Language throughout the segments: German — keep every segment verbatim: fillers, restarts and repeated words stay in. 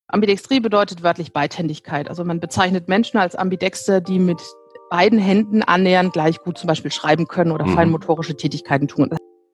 Ambidextrie bedeutet wörtlich Beidhändigkeit. Also man bezeichnet Menschen als ambidexter, die mit beiden Händen annähernd gleich gut zum Beispiel schreiben können oder mhm. feinmotorische Tätigkeiten tun.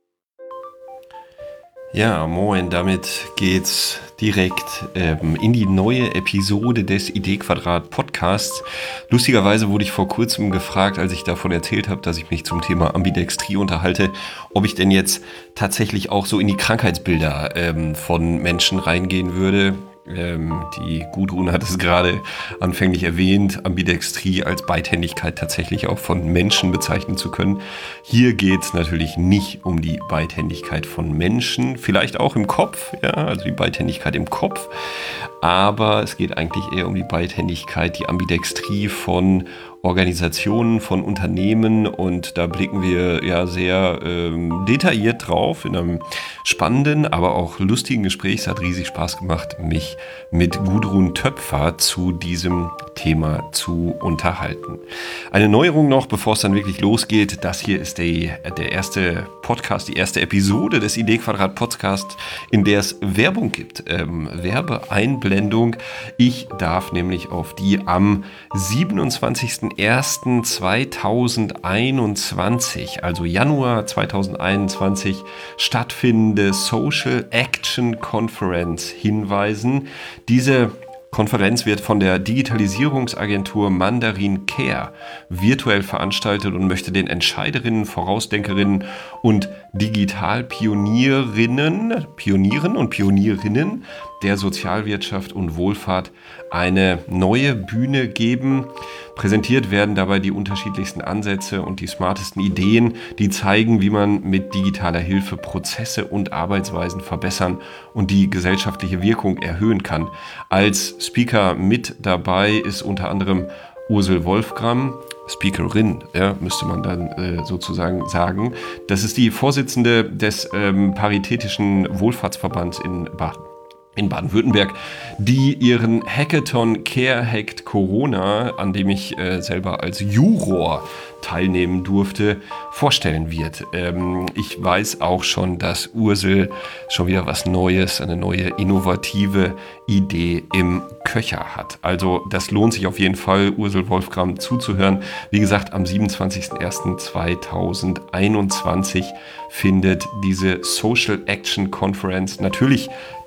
Ja, moin, damit geht's direkt ähm, in die neue Episode des Idee-Quadrat Podcasts. Lustigerweise wurde ich vor kurzem gefragt, als ich davon erzählt habe, dass ich mich zum Thema Ambidextrie unterhalte, ob ich denn jetzt tatsächlich auch so in die Krankheitsbilder ähm, von Menschen reingehen würde. Ähm, die Gudrun hat es gerade anfänglich erwähnt, Ambidextrie als Beidhändigkeit tatsächlich auch von Menschen bezeichnen zu können. Hier geht es natürlich nicht um die Beidhändigkeit von Menschen, vielleicht auch im Kopf, ja, also die Beidhändigkeit im Kopf, aber es geht eigentlich eher um die Beidhändigkeit, die Ambidextrie von Organisationen, von Unternehmen, und da blicken wir ja sehr ähm, detailliert drauf in einem spannenden, aber auch lustigen Gespräch. Es hat riesig Spaß gemacht, mich mit Gudrun Töpfer zu diesem Thema zu unterhalten. Eine Neuerung noch, bevor es dann wirklich losgeht: Das hier ist die, der erste Podcast, die erste Episode des Idee-Quadrat Podcasts, in der es Werbung gibt, ähm, Werbeeinblendung. Ich darf nämlich auf die am siebenundzwanzigsten ersten zweitausendeinundzwanzig, also Januar zweitausendeinundzwanzig, stattfindende Social Action Conference hinweisen. Diese Konferenz wird von der Digitalisierungsagentur Mandarin Care virtuell veranstaltet und möchte den Entscheiderinnen, Vorausdenkerinnen und Digitalpionierinnen, Pionieren und Pionierinnen der Sozialwirtschaft und Wohlfahrt eine neue Bühne geben. Präsentiert werden dabei die unterschiedlichsten Ansätze und die smartesten Ideen, die zeigen, wie man mit digitaler Hilfe Prozesse und Arbeitsweisen verbessern und die gesellschaftliche Wirkung erhöhen kann. Als Speaker mit dabei ist unter anderem Ursel Wolfgram, Speakerin, ja, müsste man dann äh, sozusagen sagen. Das ist die Vorsitzende des ähm, Paritätischen Wohlfahrtsverbands in Baden. in Baden-Württemberg, die ihren Hackathon Care Hacked Corona, an dem ich äh, selber als Juror teilnehmen durfte, vorstellen wird. Ähm, ich weiß auch schon, dass Ursel schon wieder was Neues, eine neue innovative Idee im Köcher hat. Also das lohnt sich auf jeden Fall, Ursel Wolfgram zuzuhören. Wie gesagt, am siebenundzwanzigsten ersten zweitausendeinundzwanzig findet diese Social Action Conference natürlich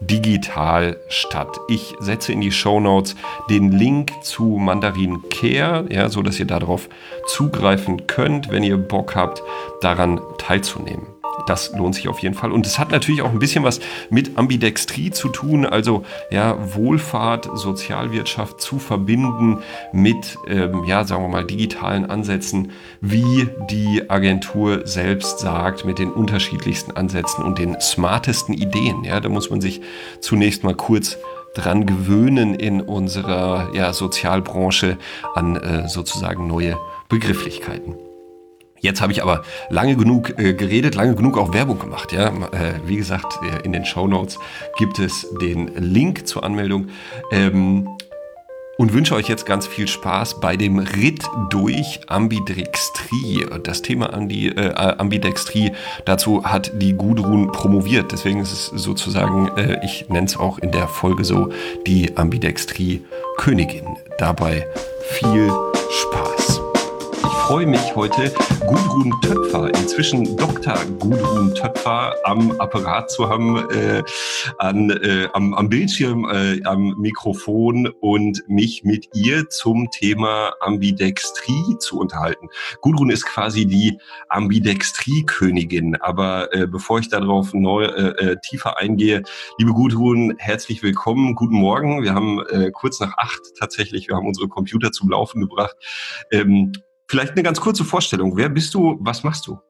digital statt. Ich setze in die Shownotes den Link zu Mandarin Care, ja, so dass ihr darauf zugreifen könnt, wenn ihr Bock habt, daran teilzunehmen. Das lohnt sich auf jeden Fall. Und es hat natürlich auch ein bisschen was mit Ambidextrie zu tun, also ja, Wohlfahrt, Sozialwirtschaft zu verbinden mit, ähm, ja, sagen wir mal, digitalen Ansätzen, wie die Agentur selbst sagt, mit den unterschiedlichsten Ansätzen und den smartesten Ideen. Ja, da muss man sich zunächst mal kurz dran gewöhnen in unserer ja, Sozialbranche an äh, sozusagen neue Begrifflichkeiten. Jetzt habe ich aber lange genug äh, geredet, lange genug auch Werbung gemacht. Ja? Äh, wie gesagt, äh, in den Shownotes gibt es den Link zur Anmeldung. Ähm, und wünsche euch jetzt ganz viel Spaß bei dem Ritt durch Ambidextrie. Das Thema Andi, äh, Ambidextrie, dazu hat die Gudrun promoviert. Deswegen ist es sozusagen, äh, ich nenne es auch in der Folge so, die Ambidextrie-Königin. Dabei viel Spaß. Ich freue mich heute, Gudrun Töpfer, inzwischen Doktor Gudrun Töpfer, am Apparat zu haben, äh, an, äh, am, am Bildschirm, äh, am Mikrofon, und mich mit ihr zum Thema Ambidextrie zu unterhalten. Gudrun ist quasi die Ambidextrie-Königin, aber äh, bevor ich darauf neu, äh, tiefer eingehe, liebe Gudrun, herzlich willkommen, guten Morgen. Wir haben äh, kurz nach acht tatsächlich, wir haben unsere Computer zum Laufen gebracht. Ähm, Vielleicht eine ganz kurze Vorstellung. Wer bist du? Was machst du?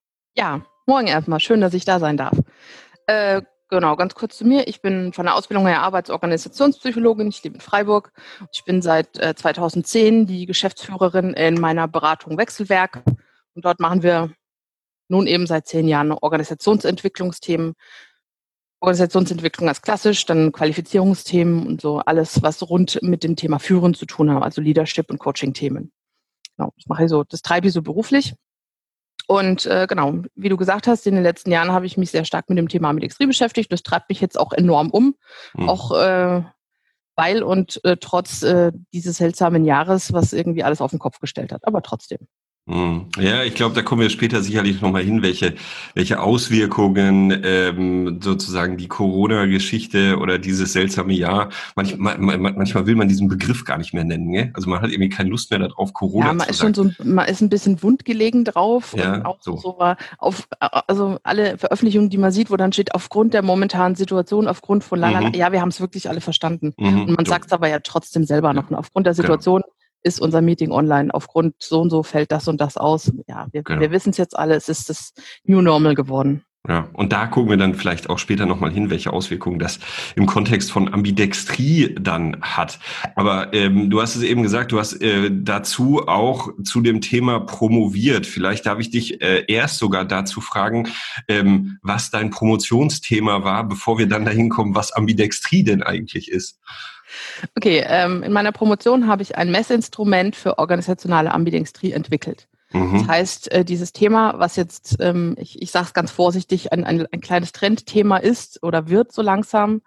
Ja, morgen erstmal. Schön, dass ich da sein darf. Äh, genau, ganz kurz zu mir. Ich bin von der Ausbildung her Arbeits- und Organisationspsychologin. Ich lebe in Freiburg. Ich bin seit äh, zweitausendzehn die Geschäftsführerin in meiner Beratung Wechselwerk. Und dort machen wir nun eben seit zehn Jahren Organisationsentwicklungsthemen. Organisationsentwicklung ganz klassisch, dann Qualifizierungsthemen und so alles, was rund mit dem Thema Führen zu tun hat, also Leadership- und Coaching-Themen. Genau, das mache ich so, das treibe ich so beruflich. Und äh, genau, wie du gesagt hast, in den letzten Jahren habe ich mich sehr stark mit dem Thema Ambidextrie beschäftigt. Das treibt mich jetzt auch enorm um. Mhm. Auch äh, weil und äh, trotz äh, dieses seltsamen Jahres, was irgendwie alles auf den Kopf gestellt hat, aber trotzdem. Ja, ich glaube, da kommen wir später sicherlich nochmal hin, welche, welche Auswirkungen ähm, sozusagen die Corona-Geschichte oder dieses seltsame Jahr, manchmal, manchmal will man diesen Begriff gar nicht mehr nennen. Gell? Also man hat irgendwie keine Lust mehr darauf, Corona Ja, man zu ist schon sagen. so, man ist ein bisschen wundgelegen drauf und Ja, auch so. so war auf, also alle Veröffentlichungen, die man sieht, wo dann steht, aufgrund der momentanen Situation, aufgrund von lalala, Mhm. ja, wir haben es wirklich alle verstanden. Und Mhm. man So. sagt es aber ja trotzdem selber Ja, noch. Und aufgrund der genau, Situation ist unser Meeting online. Aufgrund so und so fällt das und das aus. Ja, wir, wir genau. wissen es jetzt alle, es ist das New Normal geworden. Ja, und da gucken wir dann vielleicht auch später nochmal hin, welche Auswirkungen das im Kontext von Ambidextrie dann hat. Aber ähm, du hast es eben gesagt, du hast äh, dazu auch zu dem Thema promoviert. Vielleicht darf ich dich äh, erst sogar dazu fragen, ähm, was dein Promotionsthema war, bevor wir dann dahin kommen, was Ambidextrie denn eigentlich ist. Okay, ähm, in meiner Promotion habe ich ein Messinstrument für organisationale Ambidextrie entwickelt. Das Mhm. heißt, äh, dieses Thema, was jetzt, ähm, ich, ich sage es ganz vorsichtig, ein, ein, ein kleines Trendthema ist oder wird so langsam,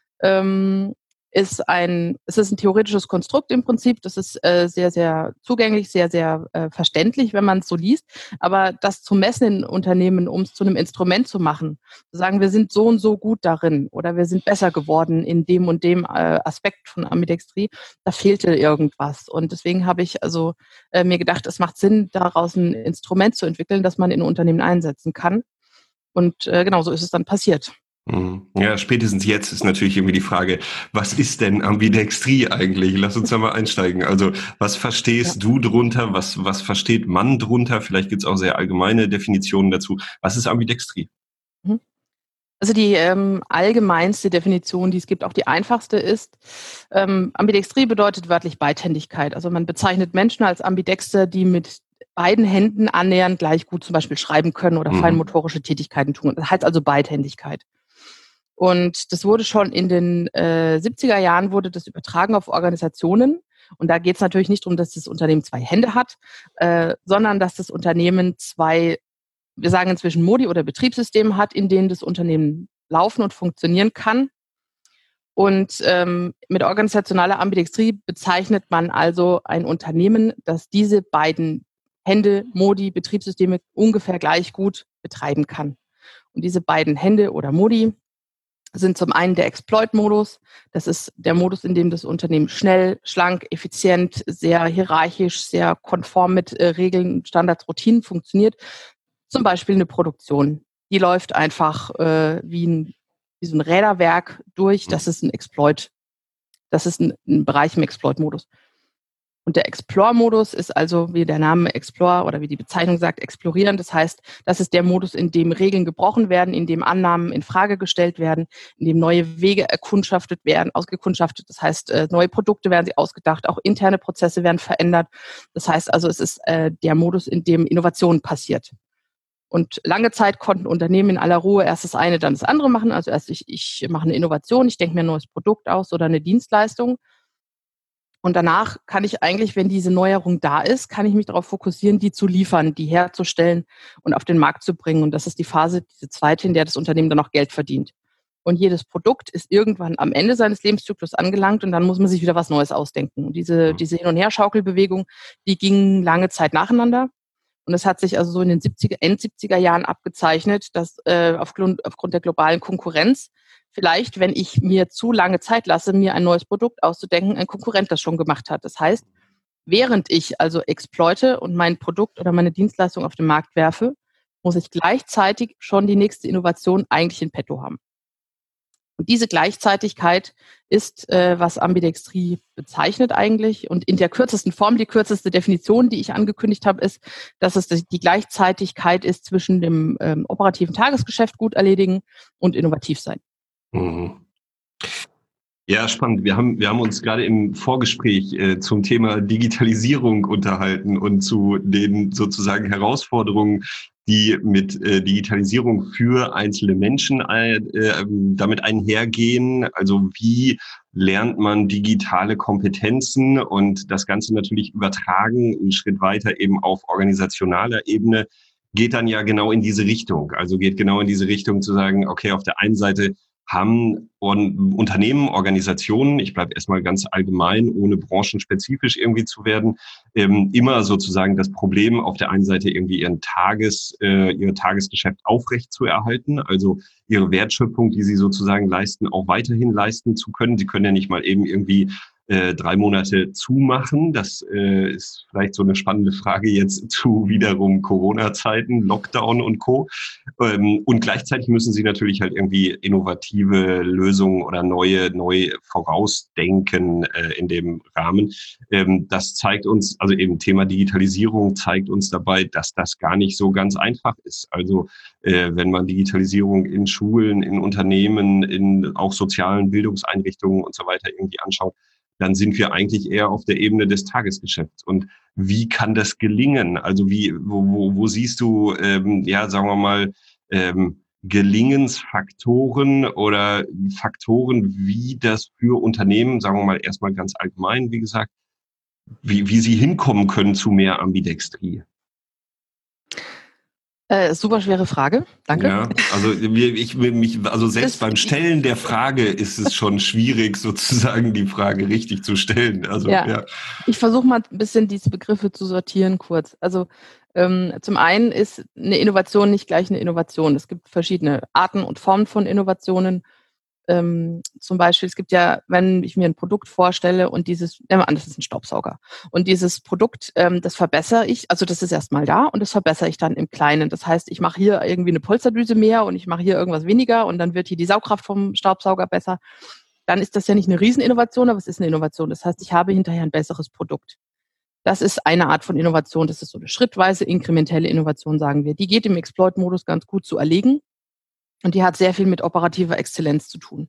ähm, ist ein, es ist ein theoretisches Konstrukt im Prinzip. Das ist äh, sehr, sehr zugänglich, sehr, sehr äh, verständlich, wenn man es so liest. Aber das zu messen in Unternehmen, um es zu einem Instrument zu machen, zu sagen, wir sind so und so gut darin oder wir sind besser geworden in dem und dem äh, Aspekt von Ambidextrie, da fehlte irgendwas. Und deswegen habe ich also äh, mir gedacht, es macht Sinn, daraus ein Instrument zu entwickeln, das man in Unternehmen einsetzen kann. Und äh, genau so ist es dann passiert. Mhm. Ja, spätestens jetzt ist natürlich irgendwie die Frage, was ist denn Ambidextrie eigentlich? Lass uns da mal einsteigen. Also, was Ja. verstehst du drunter? Was, was versteht man drunter? Vielleicht gibt es auch sehr allgemeine Definitionen dazu. Was ist Ambidextrie? Mhm. Also die ähm, allgemeinste Definition, die es gibt, auch die einfachste ist, ähm, Ambidextrie bedeutet wörtlich Beidhändigkeit. Also man bezeichnet Menschen als Ambidexter, die mit beiden Händen annähernd gleich gut zum Beispiel schreiben können oder Mhm. feinmotorische Tätigkeiten tun. Das heißt also Beidhändigkeit. Und das wurde schon in den äh, siebziger Jahren wurde das übertragen auf Organisationen. Und da geht es natürlich nicht darum, dass das Unternehmen zwei Hände hat, äh, sondern dass das Unternehmen zwei, wir sagen inzwischen Modi oder Betriebssysteme hat, in denen das Unternehmen laufen und funktionieren kann. Und ähm, mit organisationaler Ambidextrie bezeichnet man also ein Unternehmen, das diese beiden Hände, Modi, Betriebssysteme ungefähr gleich gut betreiben kann. Und diese beiden Hände oder Modi sind zum einen der Exploit-Modus. Das ist der Modus, in dem das Unternehmen schnell, schlank, effizient, sehr hierarchisch, sehr konform mit äh, Regeln, Standards, Routinen funktioniert. Zum Beispiel eine Produktion. Die läuft einfach äh, wie, ein, wie so ein Räderwerk durch. Das ist ein Exploit. Das ist ein, ein Bereich im Exploit-Modus. Und der Explore-Modus ist also, wie der Name Explore oder wie die Bezeichnung sagt, explorieren. Das heißt, das ist der Modus, in dem Regeln gebrochen werden, in dem Annahmen in Frage gestellt werden, in dem neue Wege erkundschaftet werden, ausgekundschaftet. Das heißt, äh, neue Produkte werden sie ausgedacht, auch interne Prozesse werden verändert. Das heißt also, es ist äh, der Modus, in dem Innovation passiert. Und lange Zeit konnten Unternehmen in aller Ruhe erst das eine, dann das andere machen. Also erst ich, ich mache eine Innovation, ich denke mir ein neues Produkt aus oder eine Dienstleistung. Und danach kann ich eigentlich, wenn diese Neuerung da ist, kann ich mich darauf fokussieren, die zu liefern, die herzustellen und auf den Markt zu bringen. Und das ist die Phase, diese zweite, in der das Unternehmen dann auch Geld verdient. Und jedes Produkt ist irgendwann am Ende seines Lebenszyklus angelangt und dann muss man sich wieder was Neues ausdenken. Und diese, diese Hin- und Her-Schaukelbewegung, die ging lange Zeit nacheinander. Und es hat sich also so in den siebziger, End siebziger Jahren abgezeichnet, dass äh, aufgrund, aufgrund der globalen Konkurrenz vielleicht, wenn ich mir zu lange Zeit lasse, mir ein neues Produkt auszudenken, ein Konkurrent das schon gemacht hat. Das heißt, während ich also exploite und mein Produkt oder meine Dienstleistung auf den Markt werfe, muss ich gleichzeitig schon die nächste Innovation eigentlich in petto haben. Und diese Gleichzeitigkeit ist, äh, was Ambidextrie bezeichnet eigentlich. Und in der kürzesten Form, die kürzeste Definition, die ich angekündigt habe, ist, dass es die Gleichzeitigkeit ist zwischen dem ähm, operativen Tagesgeschäft gut erledigen und innovativ sein. Mhm. Ja, spannend. Wir haben, wir haben uns gerade im Vorgespräch äh, zum Thema Digitalisierung unterhalten und zu den sozusagen Herausforderungen, die mit äh, Digitalisierung für einzelne Menschen äh, damit einhergehen. Also wie lernt man digitale Kompetenzen und das Ganze natürlich übertragen, einen Schritt weiter eben auf organisationaler Ebene, geht dann ja genau in diese Richtung. Also geht genau in diese Richtung zu sagen, okay, auf der einen Seite haben und Unternehmen, Organisationen, ich bleibe erstmal ganz allgemein, ohne branchenspezifisch irgendwie zu werden, ähm, immer sozusagen das Problem, auf der einen Seite irgendwie ihren Tages, äh, ihr Tagesgeschäft aufrecht zu erhalten, also ihre Wertschöpfung, die sie sozusagen leisten, auch weiterhin leisten zu können. Sie können ja nicht mal eben irgendwie äh, drei Monate zumachen. Das äh, ist vielleicht so eine spannende Frage jetzt zu wiederum Corona-Zeiten, Lockdown und Co. Ähm, und gleichzeitig müssen sie natürlich halt irgendwie innovative Lösungen oder neue, neu vorausdenken äh, in dem Rahmen. Ähm, das zeigt uns, also eben Thema Digitalisierung zeigt uns dabei, dass das gar nicht so ganz einfach ist. Also äh, wenn man Digitalisierung in Schulen, in Unternehmen, in auch sozialen Bildungseinrichtungen und so weiter irgendwie anschaut, dann sind wir eigentlich eher auf der Ebene des Tagesgeschäfts. Und wie kann das gelingen? Also wie, wo, wo, wo siehst du, ähm, ja, sagen wir mal, ähm, Gelingensfaktoren oder Faktoren, wie das für Unternehmen, sagen wir mal erstmal ganz allgemein, wie gesagt, wie, wie sie hinkommen können zu mehr Ambidextrie? Äh, super schwere Frage, danke. Ja, also ich mich, also selbst das, beim Stellen der Frage ist es schon schwierig, sozusagen die Frage richtig zu stellen. Also ja, ja. Ich versuche mal ein bisschen diese Begriffe zu sortieren kurz. Also ähm, zum einen ist eine Innovation nicht gleich eine Innovation. Es gibt verschiedene Arten und Formen von Innovationen. Ähm, zum Beispiel, es gibt ja, wenn ich mir ein Produkt vorstelle und dieses, nehmen wir an, das ist ein Staubsauger. Und dieses Produkt, ähm, das verbessere ich, also das ist erstmal da und das verbessere ich dann im Kleinen. Das heißt, ich mache hier irgendwie eine Polsterdüse mehr und ich mache hier irgendwas weniger und dann wird hier die Saugkraft vom Staubsauger besser. Dann ist das ja nicht eine Rieseninnovation, aber es ist eine Innovation. Das heißt, ich habe hinterher ein besseres Produkt. Das ist eine Art von Innovation. Das ist so eine schrittweise, inkrementelle Innovation, sagen wir. Die geht im Exploit-Modus ganz gut zu erlegen. Und die hat sehr viel mit operativer Exzellenz zu tun.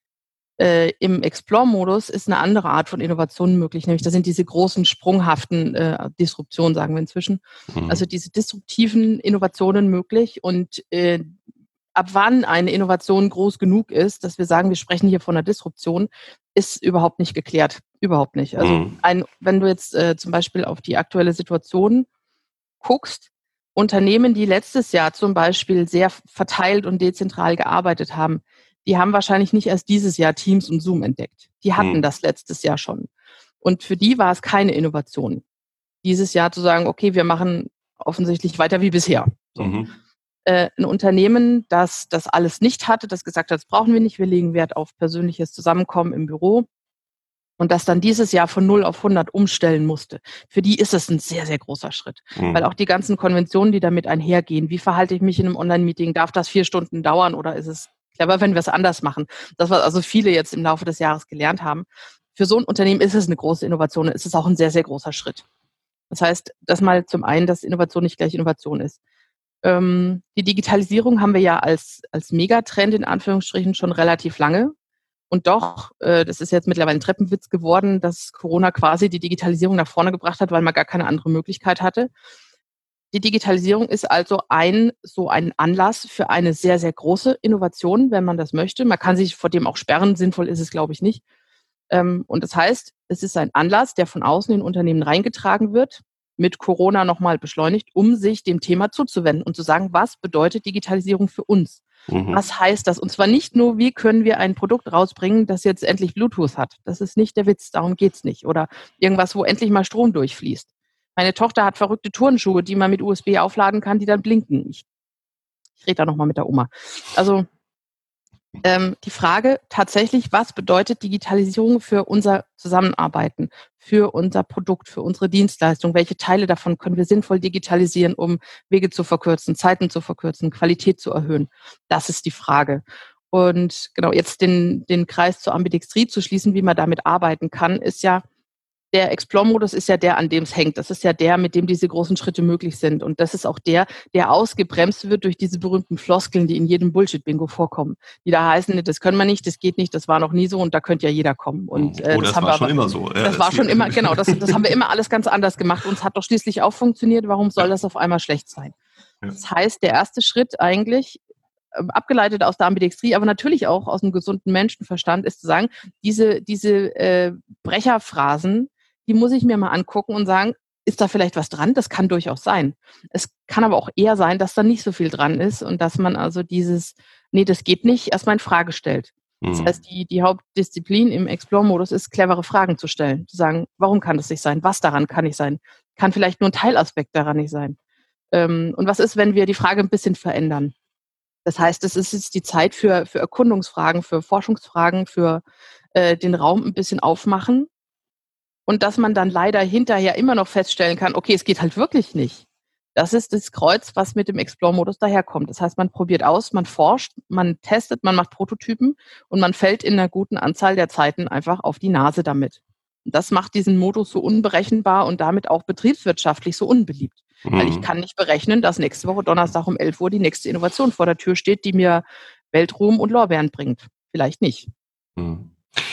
Äh, Im Explore-Modus ist eine andere Art von Innovation möglich, nämlich das sind diese großen, sprunghaften äh, Disruptionen, sagen wir inzwischen. Mhm. Also diese disruptiven Innovationen möglich und äh, ab wann eine Innovation groß genug ist, dass wir sagen, wir sprechen hier von einer Disruption, ist überhaupt nicht geklärt. Überhaupt nicht. Also mhm. ein, wenn du jetzt äh, zum Beispiel auf die aktuelle Situation guckst, Unternehmen, die letztes Jahr zum Beispiel sehr verteilt und dezentral gearbeitet haben, die haben wahrscheinlich nicht erst dieses Jahr Teams und Zoom entdeckt. Die hatten mhm. das letztes Jahr schon. Und für die war es keine Innovation, dieses Jahr zu sagen, okay, wir machen offensichtlich weiter wie bisher. So. Mhm. Äh, ein Unternehmen, das das alles nicht hatte, das gesagt hat, das brauchen wir nicht, wir legen Wert auf persönliches Zusammenkommen im Büro, und das dann dieses Jahr von null auf hundert umstellen musste. Für die ist es ein sehr, sehr großer Schritt. Mhm. Weil auch die ganzen Konventionen, die damit einhergehen, wie verhalte ich mich in einem Online-Meeting, darf das vier Stunden dauern oder ist es clever, wenn wir es anders machen? Das, was also viele jetzt im Laufe des Jahres gelernt haben. Für so ein Unternehmen ist es eine große Innovation, ist es auch ein sehr, sehr großer Schritt. Das heißt, das mal zum einen, dass Innovation nicht gleich Innovation ist. Ähm, die Digitalisierung haben wir ja als, als Megatrend in Anführungsstrichen schon relativ lange. Und doch, äh, das ist jetzt mittlerweile ein Treppenwitz geworden, dass Corona quasi die Digitalisierung nach vorne gebracht hat, weil man gar keine andere Möglichkeit hatte. Die Digitalisierung ist also ein so ein Anlass für eine sehr, sehr große Innovation, wenn man das möchte. Man kann sich vor dem auch sperren, sinnvoll ist es, glaube ich, nicht. Ähm, und das heißt, es ist ein Anlass, der von außen in Unternehmen reingetragen wird, mit Corona nochmal beschleunigt, um sich dem Thema zuzuwenden und zu sagen, was bedeutet Digitalisierung für uns? Mhm. Was heißt das? Und zwar nicht nur, wie können wir ein Produkt rausbringen, das jetzt endlich Bluetooth hat. Das ist nicht der Witz, darum geht's nicht. Oder irgendwas, wo endlich mal Strom durchfließt. Meine Tochter hat verrückte Turnschuhe, die man mit U S B aufladen kann, die dann blinken. Ich, ich rede da nochmal mit der Oma. Also ähm, die Frage tatsächlich, was bedeutet Digitalisierung für unser Zusammenarbeiten, für unser Produkt, für unsere Dienstleistung? Welche Teile davon können wir sinnvoll digitalisieren, um Wege zu verkürzen, Zeiten zu verkürzen, Qualität zu erhöhen? Das ist die Frage. Und genau, jetzt den, den Kreis zur Ambidextrie zu schließen, wie man damit arbeiten kann, ist ja, der Explore-Modus ist ja der, an dem es hängt. Das ist ja der, mit dem diese großen Schritte möglich sind. Und das ist auch der, der ausgebremst wird durch diese berühmten Floskeln, die in jedem Bullshit-Bingo vorkommen. Die da heißen, das können wir nicht, das geht nicht, das war noch nie so und da könnte ja jeder kommen. Und, äh, oh, das, das haben war wir schon aber, immer so. Ja, das war schon immer, genau, das, das haben wir immer alles ganz anders gemacht. Uns hat doch schließlich auch funktioniert. Warum soll das auf einmal schlecht sein? Ja. Das heißt, der erste Schritt eigentlich, abgeleitet aus der Ambidextrie, aber natürlich auch aus einem gesunden Menschenverstand, ist zu sagen, diese, diese äh, Brecherphrasen, die muss ich mir mal angucken und sagen, ist da vielleicht was dran? Das kann durchaus sein. Es kann aber auch eher sein, dass da nicht so viel dran ist und dass man also dieses nee, das geht nicht, erstmal in Frage stellt. Das Mhm. heißt, die, die Hauptdisziplin im Explore-Modus ist, clevere Fragen zu stellen. Zu sagen, warum kann das nicht sein? Was daran kann nicht sein? Kann vielleicht nur ein Teilaspekt daran nicht sein? Ähm, und was ist, wenn wir die Frage ein bisschen verändern? Das heißt, es ist jetzt die Zeit für, für Erkundungsfragen, für Forschungsfragen, für äh, den Raum ein bisschen aufmachen. Und dass man dann leider hinterher immer noch feststellen kann, okay, es geht halt wirklich nicht. Das ist das Kreuz, was mit dem Explore-Modus daherkommt. Das heißt, man probiert aus, man forscht, man testet, man macht Prototypen und man fällt in einer guten Anzahl der Zeiten einfach auf die Nase damit. Und das macht diesen Modus so unberechenbar und damit auch betriebswirtschaftlich so unbeliebt. Weil ich Mhm. kann nicht berechnen, dass nächste Woche Donnerstag um elf Uhr die nächste Innovation vor der Tür steht, die mir Weltruhm und Lorbeeren bringt. Vielleicht nicht. Mhm.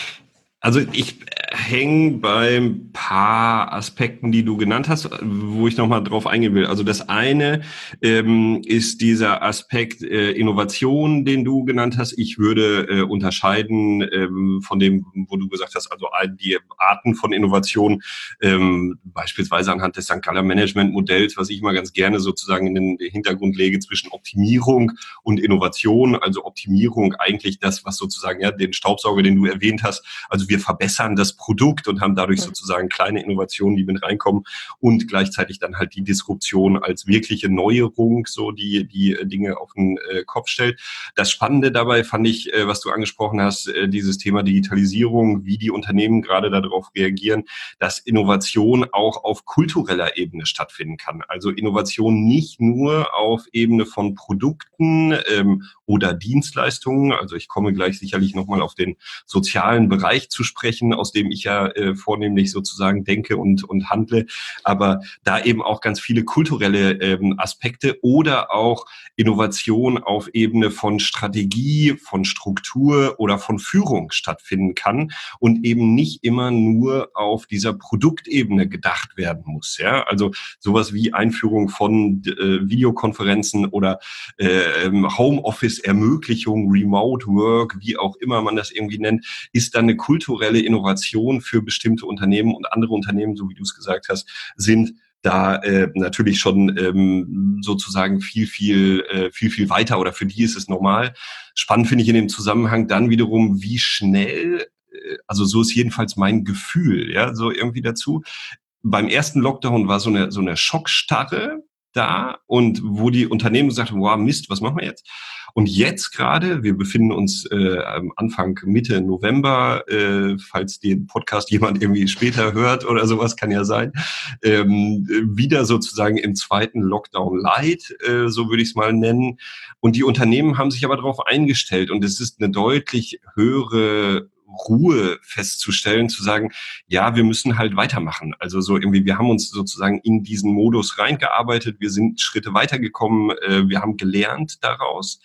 Also ich hänge bei ein paar Aspekten, die du genannt hast, wo ich nochmal drauf eingehen will. Also das eine ähm, ist dieser Aspekt äh, Innovation, den du genannt hast. Ich würde äh, unterscheiden ähm, von dem, wo du gesagt hast, also die Arten von Innovation, ähm, beispielsweise anhand des Sankt Galler Management-Modells, was ich mal ganz gerne sozusagen in den Hintergrund lege zwischen Optimierung und Innovation. Also Optimierung eigentlich das, was sozusagen ja den Staubsauger, den du erwähnt hast, also wir verbessern das Produkt und haben dadurch sozusagen kleine Innovationen, die mit reinkommen und gleichzeitig dann halt die Disruption als wirkliche Neuerung, so die die Dinge auf den äh, Kopf stellt. Das Spannende dabei fand ich, äh, was du angesprochen hast, äh, dieses Thema Digitalisierung, wie die Unternehmen gerade darauf reagieren, dass Innovation auch auf kultureller Ebene stattfinden kann. Also Innovation nicht nur auf Ebene von Produkten ähm, oder Dienstleistungen. Also ich komme gleich sicherlich nochmal auf den sozialen Bereich zu sprechen, aus dem ich ja äh, vornehmlich sozusagen denke und, und handle, aber da eben auch ganz viele kulturelle ähm, Aspekte oder auch Innovation auf Ebene von Strategie, von Struktur oder von Führung stattfinden kann und eben nicht immer nur auf dieser Produktebene gedacht werden muss. Ja, also sowas wie Einführung von äh, Videokonferenzen oder äh, Homeoffice-Ermöglichung, Remote Work, wie auch immer man das irgendwie nennt, ist dann eine kulturelle Innovation für bestimmte Unternehmen und andere Unternehmen, so wie du es gesagt hast, sind da äh, natürlich schon ähm, sozusagen viel, viel, äh, viel, viel weiter oder für die ist es normal. Spannend finde ich in dem Zusammenhang dann wiederum, wie schnell, äh, also so ist jedenfalls mein Gefühl, ja, so irgendwie dazu. Beim ersten Lockdown war so eine, so eine Schockstarre da und wo die Unternehmen gesagt haben, wow, Mist, was machen wir jetzt? Und jetzt gerade, wir befinden uns äh, am Anfang Mitte November, äh, falls den Podcast jemand irgendwie später hört oder sowas, kann ja sein, ähm, wieder sozusagen im zweiten Lockdown Light, äh, so würde ich es mal nennen. Und die Unternehmen haben sich aber darauf eingestellt und es ist eine deutlich höhere Ruhe festzustellen, zu sagen, ja, wir müssen halt weitermachen. Also so irgendwie, wir haben uns sozusagen in diesen Modus reingearbeitet, wir sind Schritte weitergekommen, äh, wir haben gelernt daraus.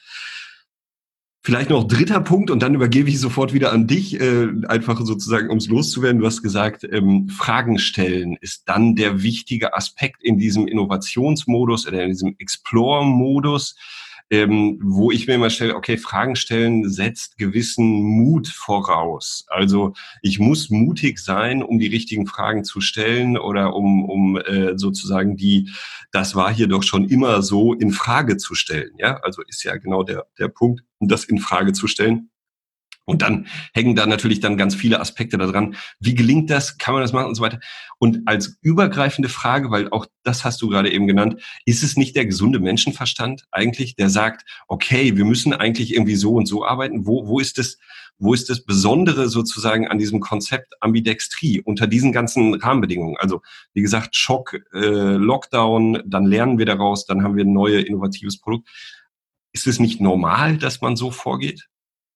Vielleicht noch dritter Punkt und dann übergebe ich sofort wieder an dich, äh, einfach sozusagen, um es loszuwerden. Du hast gesagt, ähm, Fragen stellen ist dann der wichtige Aspekt in diesem Innovationsmodus oder in diesem Explore-Modus, ähm, wo ich mir immer stelle, okay, Fragen stellen setzt gewissen Mut voraus. Also ich muss mutig sein, um die richtigen Fragen zu stellen oder um, um äh, sozusagen die, das war hier doch schon immer so, in Frage zu stellen. Ja, also ist ja genau der, der Punkt, um das in Frage zu stellen. Und dann hängen da natürlich dann ganz viele Aspekte daran. Wie gelingt das? Kann man das machen und so weiter? Und als übergreifende Frage, weil auch das hast du gerade eben genannt, ist es nicht der gesunde Menschenverstand eigentlich, der sagt, okay, wir müssen eigentlich irgendwie so und so arbeiten? Wo, wo ist das, wo ist das Besondere sozusagen an diesem Konzept Ambidextrie unter diesen ganzen Rahmenbedingungen? Also, wie gesagt, Schock, äh, Lockdown, dann lernen wir daraus, dann haben wir ein neues innovatives Produkt. Ist es nicht normal, dass man so vorgeht?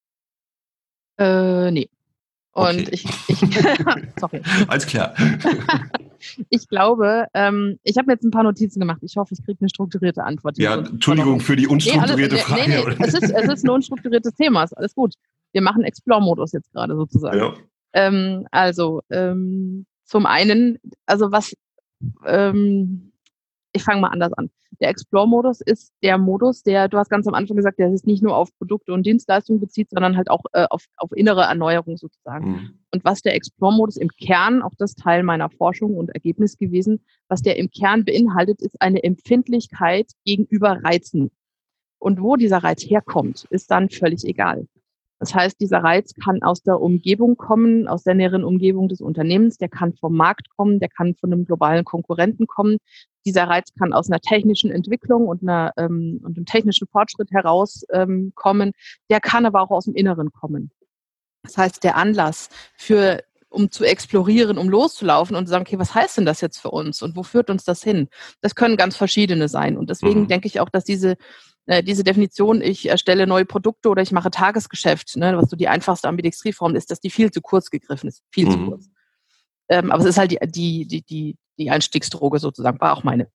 Äh, nee. Und Okay. ich, ich sorry. Alles klar. Ich glaube, ähm, ich habe mir jetzt ein paar Notizen gemacht. Ich hoffe, ich kriege eine strukturierte Antwort hier. Ja, Sonst Entschuldigung für die nee, alles, unstrukturierte nee, Frage. nee, nee. Es, ist, es ist nur ein strukturiertes Thema. Ist alles gut. Wir machen Explore-Modus jetzt gerade sozusagen. Ja. Ähm, also, ähm, zum einen, also was, ähm, ich fange mal anders an. Der Explore-Modus ist der Modus, der, du hast ganz am Anfang gesagt, der sich nicht nur auf Produkte und Dienstleistungen bezieht, sondern halt auch äh, auf, auf innere Erneuerung sozusagen. Mhm. Und was der Explore-Modus im Kern, auch das Teil meiner Forschung und Ergebnis gewesen, was der im Kern beinhaltet, ist eine Empfindlichkeit gegenüber Reizen. Und wo dieser Reiz herkommt, ist dann völlig egal. Das heißt, dieser Reiz kann aus der Umgebung kommen, aus der näheren Umgebung des Unternehmens, der kann vom Markt kommen, der kann von einem globalen Konkurrenten kommen. Dieser Reiz kann aus einer technischen Entwicklung und, einer, ähm, und einem technischen Fortschritt heraus ähm, kommen, der kann aber auch aus dem Inneren kommen. Das heißt, der Anlass für um zu explorieren, um loszulaufen und zu sagen, okay, was heißt denn das jetzt für uns und wo führt uns das hin? Das können ganz verschiedene sein. Und deswegen mhm. denke ich auch, dass diese äh, diese Definition, ich erstelle neue Produkte oder ich mache Tagesgeschäft, ne, was so die einfachste Ambidextrieform ist, dass die viel zu kurz gegriffen ist. Viel mhm. zu kurz. Ähm, aber es ist halt die, die, die, die, die Einstiegsdroge sozusagen, war auch meine.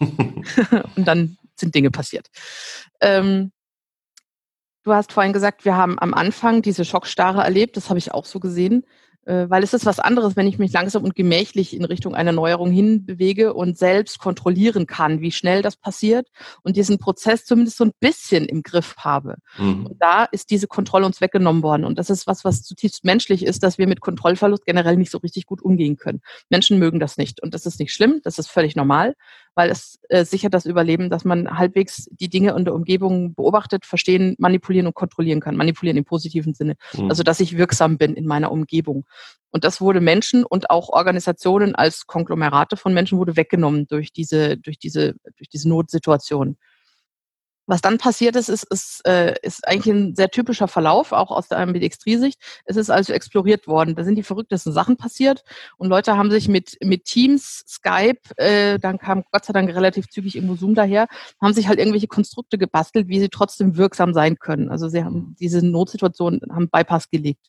Und dann sind Dinge passiert. Ähm, Du hast vorhin gesagt, wir haben am Anfang diese Schockstarre erlebt. Das habe ich auch so gesehen, weil es ist was anderes, wenn ich mich langsam und gemächlich in Richtung einer Neuerung hinbewege und selbst kontrollieren kann, wie schnell das passiert und diesen Prozess zumindest so ein bisschen im Griff habe. Mhm. Und da ist diese Kontrolle uns weggenommen worden. Und das ist was, was zutiefst menschlich ist, dass wir mit Kontrollverlust generell nicht so richtig gut umgehen können. Menschen mögen das nicht. Und das ist nicht schlimm, das ist völlig normal, weil es äh, sichert das Überleben, dass man halbwegs die Dinge in der Umgebung beobachtet, verstehen, manipulieren und kontrollieren kann. Manipulieren im positiven Sinne. Mhm. Also, dass ich wirksam bin in meiner Umgebung. Und das wurde Menschen und auch Organisationen als Konglomerate von Menschen wurde weggenommen durch diese, durch diese, durch diese Notsituation. Was dann passiert ist, ist, ist, äh, ist eigentlich ein sehr typischer Verlauf, auch aus der Ambidextrie-Sicht. Es ist also exploriert worden. Da sind die verrücktesten Sachen passiert und Leute haben sich mit, mit Teams, Skype, äh, dann kam Gott sei Dank relativ zügig irgendwo Zoom daher, haben sich halt irgendwelche Konstrukte gebastelt, wie sie trotzdem wirksam sein können. Also sie haben diese Notsituation, haben Bypass gelegt.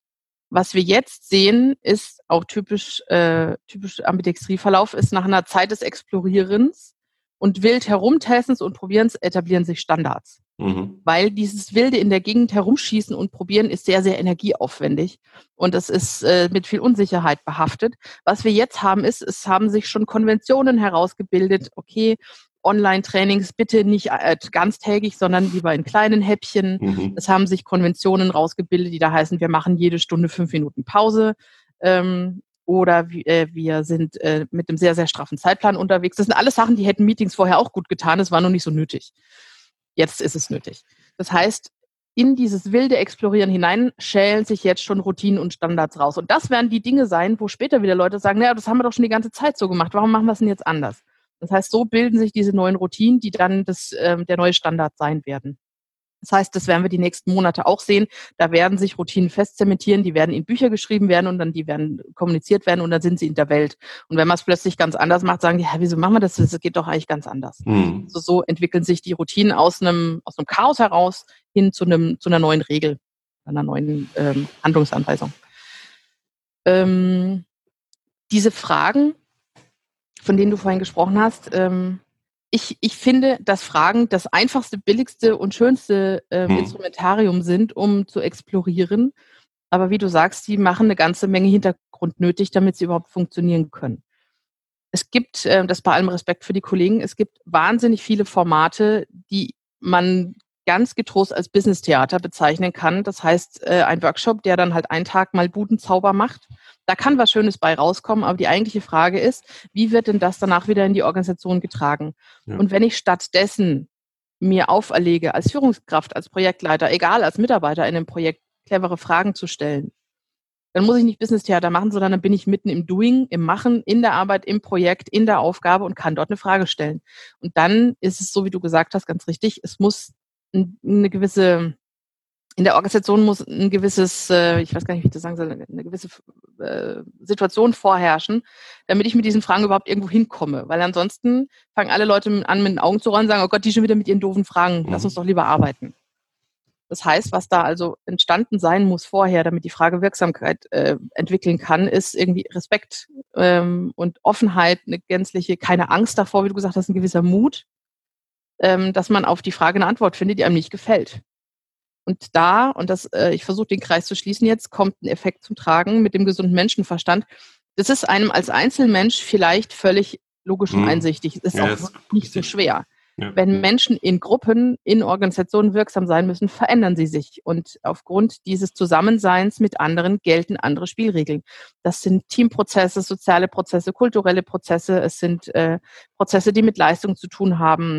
Was wir jetzt sehen, ist auch typisch, äh, typisch Ambidextrie-Verlauf, ist nach einer Zeit des Explorierens und wild herumtestens und probierens etablieren sich Standards. Mhm. Weil dieses wilde in der Gegend herumschießen und probieren ist sehr, sehr energieaufwendig und es ist äh, mit viel Unsicherheit behaftet. Was wir jetzt haben ist, es haben sich schon Konventionen herausgebildet, okay, Online-Trainings bitte nicht äh, ganztägig, sondern lieber in kleinen Häppchen. Mhm. Es haben sich Konventionen rausgebildet, die da heißen, wir machen jede Stunde fünf Minuten Pause. Ähm, Oder äh, wir sind äh, mit einem sehr, sehr straffen Zeitplan unterwegs. Das sind alles Sachen, die hätten Meetings vorher auch gut getan. Es war noch nicht so nötig. Jetzt ist es nötig. Das heißt, in dieses wilde Explorieren hinein schälen sich jetzt schon Routinen und Standards raus. Und das werden die Dinge sein, wo später wieder Leute sagen, naja, das haben wir doch schon die ganze Zeit so gemacht. Warum machen wir es denn jetzt anders? Das heißt, so bilden sich diese neuen Routinen, die dann das, äh, der neue Standard sein werden. Das heißt, das werden wir die nächsten Monate auch sehen. Da werden sich Routinen festzementieren, die werden in Bücher geschrieben werden und dann die werden kommuniziert werden und dann sind sie in der Welt. Und wenn man es plötzlich ganz anders macht, sagen die, ja, wieso machen wir das? Das geht doch eigentlich ganz anders. Mhm. So, so entwickeln sich die Routinen aus einem, aus einem Chaos heraus hin zu einem, zu einer neuen Regel, einer neuen ähm, Handlungsanweisung. Ähm, diese Fragen, von denen du vorhin gesprochen hast, ähm, Ich, ich finde, dass Fragen das einfachste, billigste und schönste äh, hm. Instrumentarium sind, um zu explorieren. Aber wie du sagst, die machen eine ganze Menge Hintergrund nötig, damit sie überhaupt funktionieren können. Es gibt, äh, das bei allem Respekt für die Kollegen, es gibt wahnsinnig viele Formate, die man ganz getrost als Business-Theater bezeichnen kann. Das heißt, äh, ein Workshop, der dann halt einen Tag mal Budenzauber macht. Da kann was Schönes bei rauskommen, aber die eigentliche Frage ist, wie wird denn das danach wieder in die Organisation getragen? Ja. Und wenn ich stattdessen mir auferlege, als Führungskraft, als Projektleiter, egal, als Mitarbeiter in einem Projekt, clevere Fragen zu stellen, dann muss ich nicht Business-Theater machen, sondern dann bin ich mitten im Doing, im Machen, in der Arbeit, im Projekt, in der Aufgabe und kann dort eine Frage stellen. Und dann ist es so, wie du gesagt hast, ganz richtig, es muss eine gewisse, in der Organisation muss ein gewisses, äh, ich weiß gar nicht, wie ich das sagen soll, eine gewisse äh, Situation vorherrschen, damit ich mit diesen Fragen überhaupt irgendwo hinkomme. Weil ansonsten fangen alle Leute an, mit den Augen zu rollen und sagen, oh Gott, die schon wieder mit ihren doofen Fragen, lass uns doch lieber arbeiten. Das heißt, was da also entstanden sein muss vorher, damit die Frage Wirksamkeit äh, entwickeln kann, ist irgendwie Respekt ähm, und Offenheit, eine gänzliche, keine Angst davor, wie du gesagt hast, ein gewisser Mut, ähm, dass man auf die Frage eine Antwort findet, die einem nicht gefällt. Und da, und das, äh, ich versuche den Kreis zu schließen jetzt, kommt ein Effekt zum Tragen mit dem gesunden Menschenverstand. Das ist einem als Einzelmensch vielleicht völlig logisch und einsichtig. Es ist ja, auch nicht so schwer. Ja. Wenn Menschen in Gruppen, in Organisationen wirksam sein müssen, verändern sie sich. Und aufgrund dieses Zusammenseins mit anderen gelten andere Spielregeln. Das sind Teamprozesse, soziale Prozesse, kulturelle Prozesse. Es sind äh, Prozesse, die mit Leistung zu tun haben.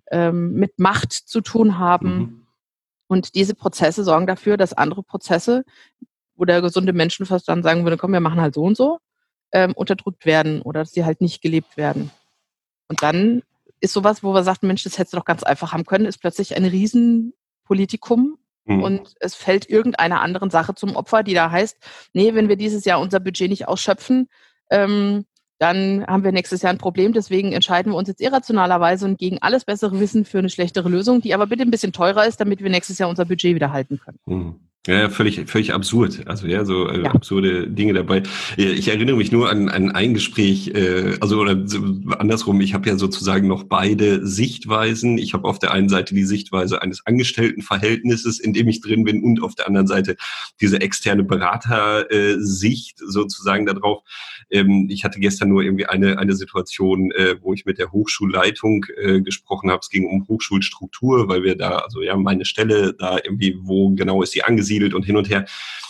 ähm, mit Macht zu tun haben. Mhm. Und diese Prozesse sorgen dafür, dass andere Prozesse, wo der gesunde Menschenverstand sagen würde, komm, wir machen halt so und so, ähm, unterdrückt werden oder dass sie halt nicht gelebt werden. Und dann ist sowas, wo wir sagen, Mensch, das hättest du doch ganz einfach haben können, ist plötzlich ein Riesenpolitikum Mhm. und es fällt irgendeiner anderen Sache zum Opfer, die da heißt, nee, wenn wir dieses Jahr unser Budget nicht ausschöpfen, ähm, dann haben wir nächstes Jahr ein Problem. Deswegen entscheiden wir uns jetzt irrationalerweise und gegen alles bessere Wissen für eine schlechtere Lösung, die aber bitte ein bisschen teurer ist, damit wir nächstes Jahr unser Budget wieder halten können. Mhm. Ja, völlig, völlig absurd. Also ja, so äh, Ja. absurde Dinge dabei. Äh, Ich erinnere mich nur an, an ein Gespräch, äh, also oder so, andersrum, ich habe ja sozusagen noch beide Sichtweisen. Ich habe auf der einen Seite die Sichtweise eines Angestelltenverhältnisses, in dem ich drin bin, und auf der anderen Seite diese externe Beratersicht sozusagen darauf. Ähm, ich hatte gestern nur irgendwie eine, eine Situation, äh, wo ich mit der Hochschulleitung äh, gesprochen habe. Es ging um Hochschulstruktur, weil wir da, also ja, meine Stelle da irgendwie, wo genau ist die angesiedelt und hin und her,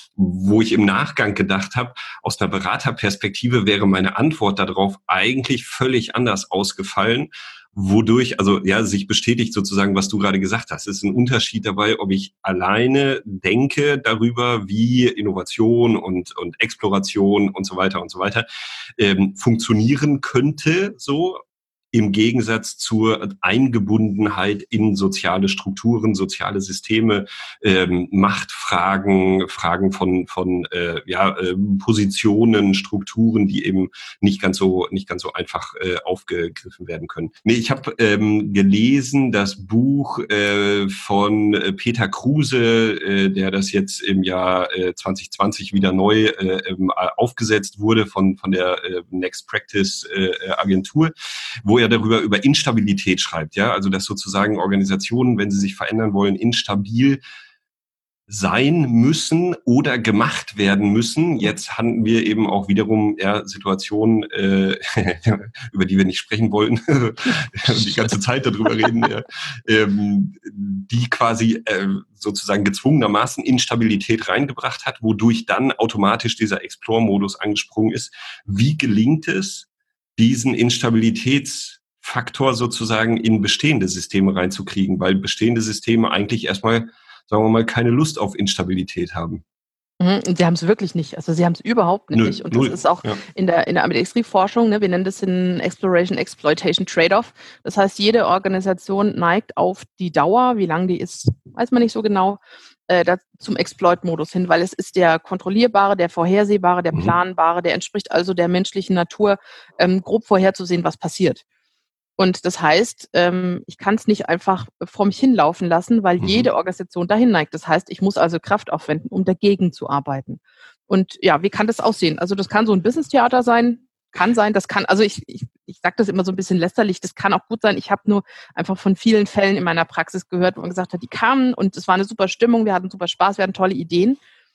wo ich im Nachgang gedacht habe, aus einer Beraterperspektive wäre meine Antwort darauf eigentlich völlig anders ausgefallen, wodurch, also ja, sich bestätigt sozusagen, was du gerade gesagt hast. Es ist ein Unterschied dabei, ob ich alleine denke darüber, wie Innovation und, und Exploration und so weiter und so weiter ähm, funktionieren könnte, so im Gegensatz zur Eingebundenheit in soziale Strukturen, soziale Systeme, ähm, Machtfragen, Fragen von von äh, ja äh, Positionen, Strukturen, die eben nicht ganz so nicht ganz so einfach äh, aufgegriffen werden können. Nee, ich habe ähm, gelesen das Buch äh, von äh, Peter Kruse, äh, der das jetzt im Jahr äh, zwanzig zwanzig wieder neu äh, ähm, aufgesetzt wurde von von der äh, Next Practice äh, Agentur, wo er darüber über Instabilität schreibt, ja, also dass sozusagen Organisationen, wenn sie sich verändern wollen, instabil sein müssen oder gemacht werden müssen. Jetzt hatten wir eben auch wiederum ja, Situationen, äh, über die wir nicht sprechen wollen und die ganze Zeit darüber reden, ja, ähm, die quasi äh, sozusagen gezwungenermaßen Instabilität reingebracht hat, wodurch dann automatisch dieser Explore-Modus angesprungen ist. Wie gelingt es, diesen Instabilitätsfaktor sozusagen in bestehende Systeme reinzukriegen, weil bestehende Systeme eigentlich erstmal, sagen wir mal, keine Lust auf Instabilität haben? Mhm, und sie haben es wirklich nicht. Also sie haben es überhaupt Null, nicht. Und das null. ist auch Ja. in der, in der Ambidextrie-Forschung, ne, wir nennen das in Exploration, Exploitation, Trade-off. Das heißt, jede Organisation neigt auf die Dauer, wie lang die ist, weiß man nicht so genau, äh, das, zum Exploit-Modus hin, weil es ist der kontrollierbare, der vorhersehbare, der Mhm. planbare, der entspricht also der menschlichen Natur, ähm, grob vorherzusehen, was passiert. Und das heißt, ähm, ich kann es nicht einfach vor mich hinlaufen lassen, weil Mhm. jede Organisation dahin neigt. Das heißt, ich muss also Kraft aufwenden, um dagegen zu arbeiten. Und ja, wie kann das aussehen? Also das kann so ein Business-Theater sein, kann sein, das kann, also ich, ich, ich sage das immer so ein bisschen lästerlich, das kann auch gut sein. Ich habe nur einfach von vielen Fällen in meiner Praxis gehört, wo man gesagt hat, die kamen und es war eine super Stimmung, wir hatten super Spaß, wir hatten tolle Ideen.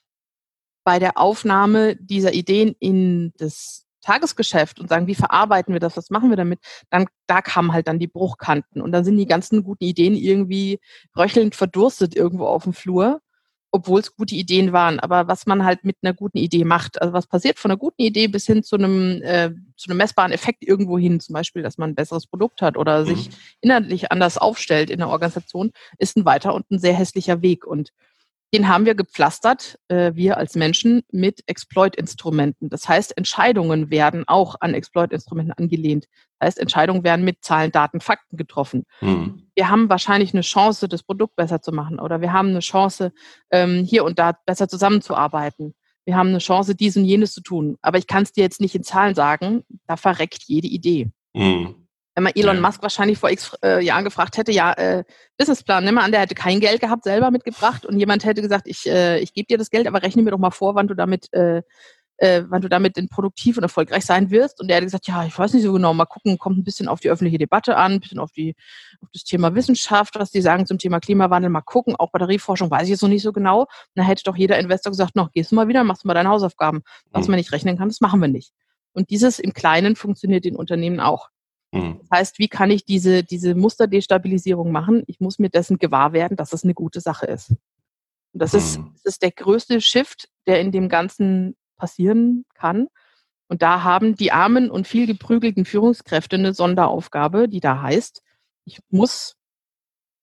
Bei der Aufnahme dieser Ideen in das Tagesgeschäft und sagen, wie verarbeiten wir das, was machen wir damit, dann da kamen halt dann die Bruchkanten und dann sind die ganzen guten Ideen irgendwie röchelnd verdurstet irgendwo auf dem Flur, obwohl es gute Ideen waren. Aber was man halt mit einer guten Idee macht, also was passiert von einer guten Idee bis hin zu einem, äh, zu einem messbaren Effekt irgendwo hin, zum Beispiel, dass man ein besseres Produkt hat oder Mhm. sich inhaltlich anders aufstellt in der Organisation, ist ein weiter und ein sehr hässlicher Weg. Und den haben wir gepflastert, äh, wir als Menschen, mit Exploit-Instrumenten. Das heißt, Entscheidungen werden auch an Exploit-Instrumenten angelehnt. Das heißt, Entscheidungen werden mit Zahlen, Daten, Fakten getroffen. Mhm. Wir haben wahrscheinlich eine Chance, das Produkt besser zu machen oder wir haben eine Chance, ähm, hier und da besser zusammenzuarbeiten. Wir haben eine Chance, dies und jenes zu tun. Aber ich kann es dir jetzt nicht in Zahlen sagen, da verreckt jede Idee. Mhm. Wenn man Elon Ja. Musk wahrscheinlich vor x äh, Jahren gefragt hätte, ja, äh, Businessplan, nimm mal an, der hätte kein Geld gehabt, selber mitgebracht und jemand hätte gesagt, ich, äh, ich gebe dir das Geld, aber rechne mir doch mal vor, wann du damit, äh, äh, wann du damit denn produktiv und erfolgreich sein wirst. Und der hätte gesagt, ja, ich weiß nicht so genau, mal gucken, kommt ein bisschen auf die öffentliche Debatte an, ein bisschen auf, die, auf das Thema Wissenschaft, was die sagen zum Thema Klimawandel, mal gucken, auch Batterieforschung weiß ich jetzt noch nicht so genau. Und da hätte doch jeder Investor gesagt, noch, gehst du mal wieder, machst du mal deine Hausaufgaben. Was Mhm. man nicht rechnen kann, das machen wir nicht. Und dieses im Kleinen funktioniert in Unternehmen auch. Mhm. Das heißt, wie kann ich diese, diese Musterdestabilisierung machen? Ich muss mir dessen gewahr werden, dass es eine gute Sache ist. Und das ist, Mhm. das ist der größte Shift, der in dem Ganzen passieren kann. Und da haben die armen und viel geprügelten Führungskräfte eine Sonderaufgabe, die da heißt, ich muss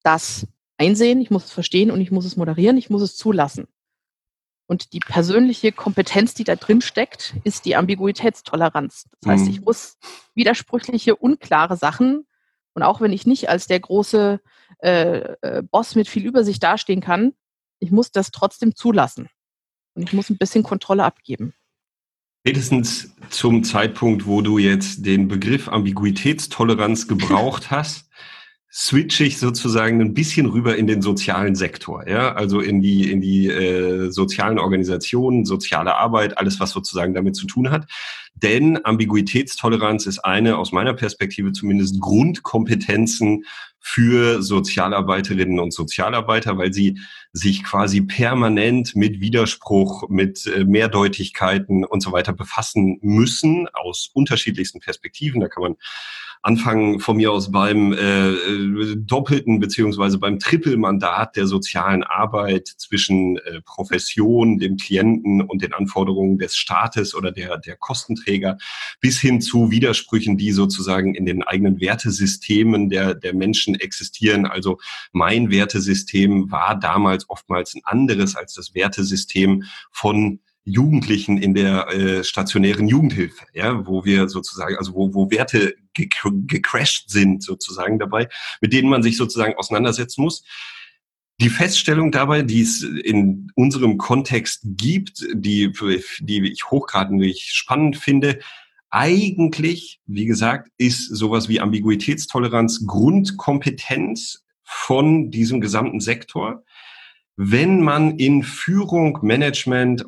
das einsehen, ich muss es verstehen und ich muss es moderieren, ich muss es zulassen. Und die persönliche Kompetenz, die da drin steckt, ist die Ambiguitätstoleranz. Das heißt, ich muss widersprüchliche, unklare Sachen, und auch wenn ich nicht als der große äh, äh, Boss mit viel Übersicht dastehen kann, ich muss das trotzdem zulassen. Und ich muss ein bisschen Kontrolle abgeben. Spätestens zum Zeitpunkt, wo du jetzt den Begriff Ambiguitätstoleranz gebraucht hast, switche ich sozusagen ein bisschen rüber in den sozialen Sektor, ja, also in die in die äh, sozialen Organisationen, soziale Arbeit, alles, was sozusagen damit zu tun hat. Denn Ambiguitätstoleranz ist eine, aus meiner Perspektive zumindest, Grundkompetenzen für Sozialarbeiterinnen und Sozialarbeiter, weil sie sich quasi permanent mit Widerspruch, mit äh, Mehrdeutigkeiten und so weiter befassen müssen, aus unterschiedlichsten Perspektiven. Da kann man anfangen von mir aus beim äh, doppelten beziehungsweise beim Trippelmandat der sozialen Arbeit zwischen äh, Profession, dem Klienten und den Anforderungen des Staates oder der, der Kostenträger bis hin zu Widersprüchen, die sozusagen in den eigenen Wertesystemen der, der Menschen existieren. Also mein Wertesystem war damals oftmals ein anderes als das Wertesystem von Jugendlichen in der äh, stationären Jugendhilfe, ja, wo wir sozusagen, also wo, wo Werte ge- gecrashed sind sozusagen dabei, mit denen man sich sozusagen auseinandersetzen muss. Die Feststellung dabei, die es in unserem Kontext gibt, die, die ich hochgradig spannend finde, eigentlich, wie gesagt, ist sowas wie Ambiguitätstoleranz Grundkompetenz von diesem gesamten Sektor. Wenn man in Führung, Management,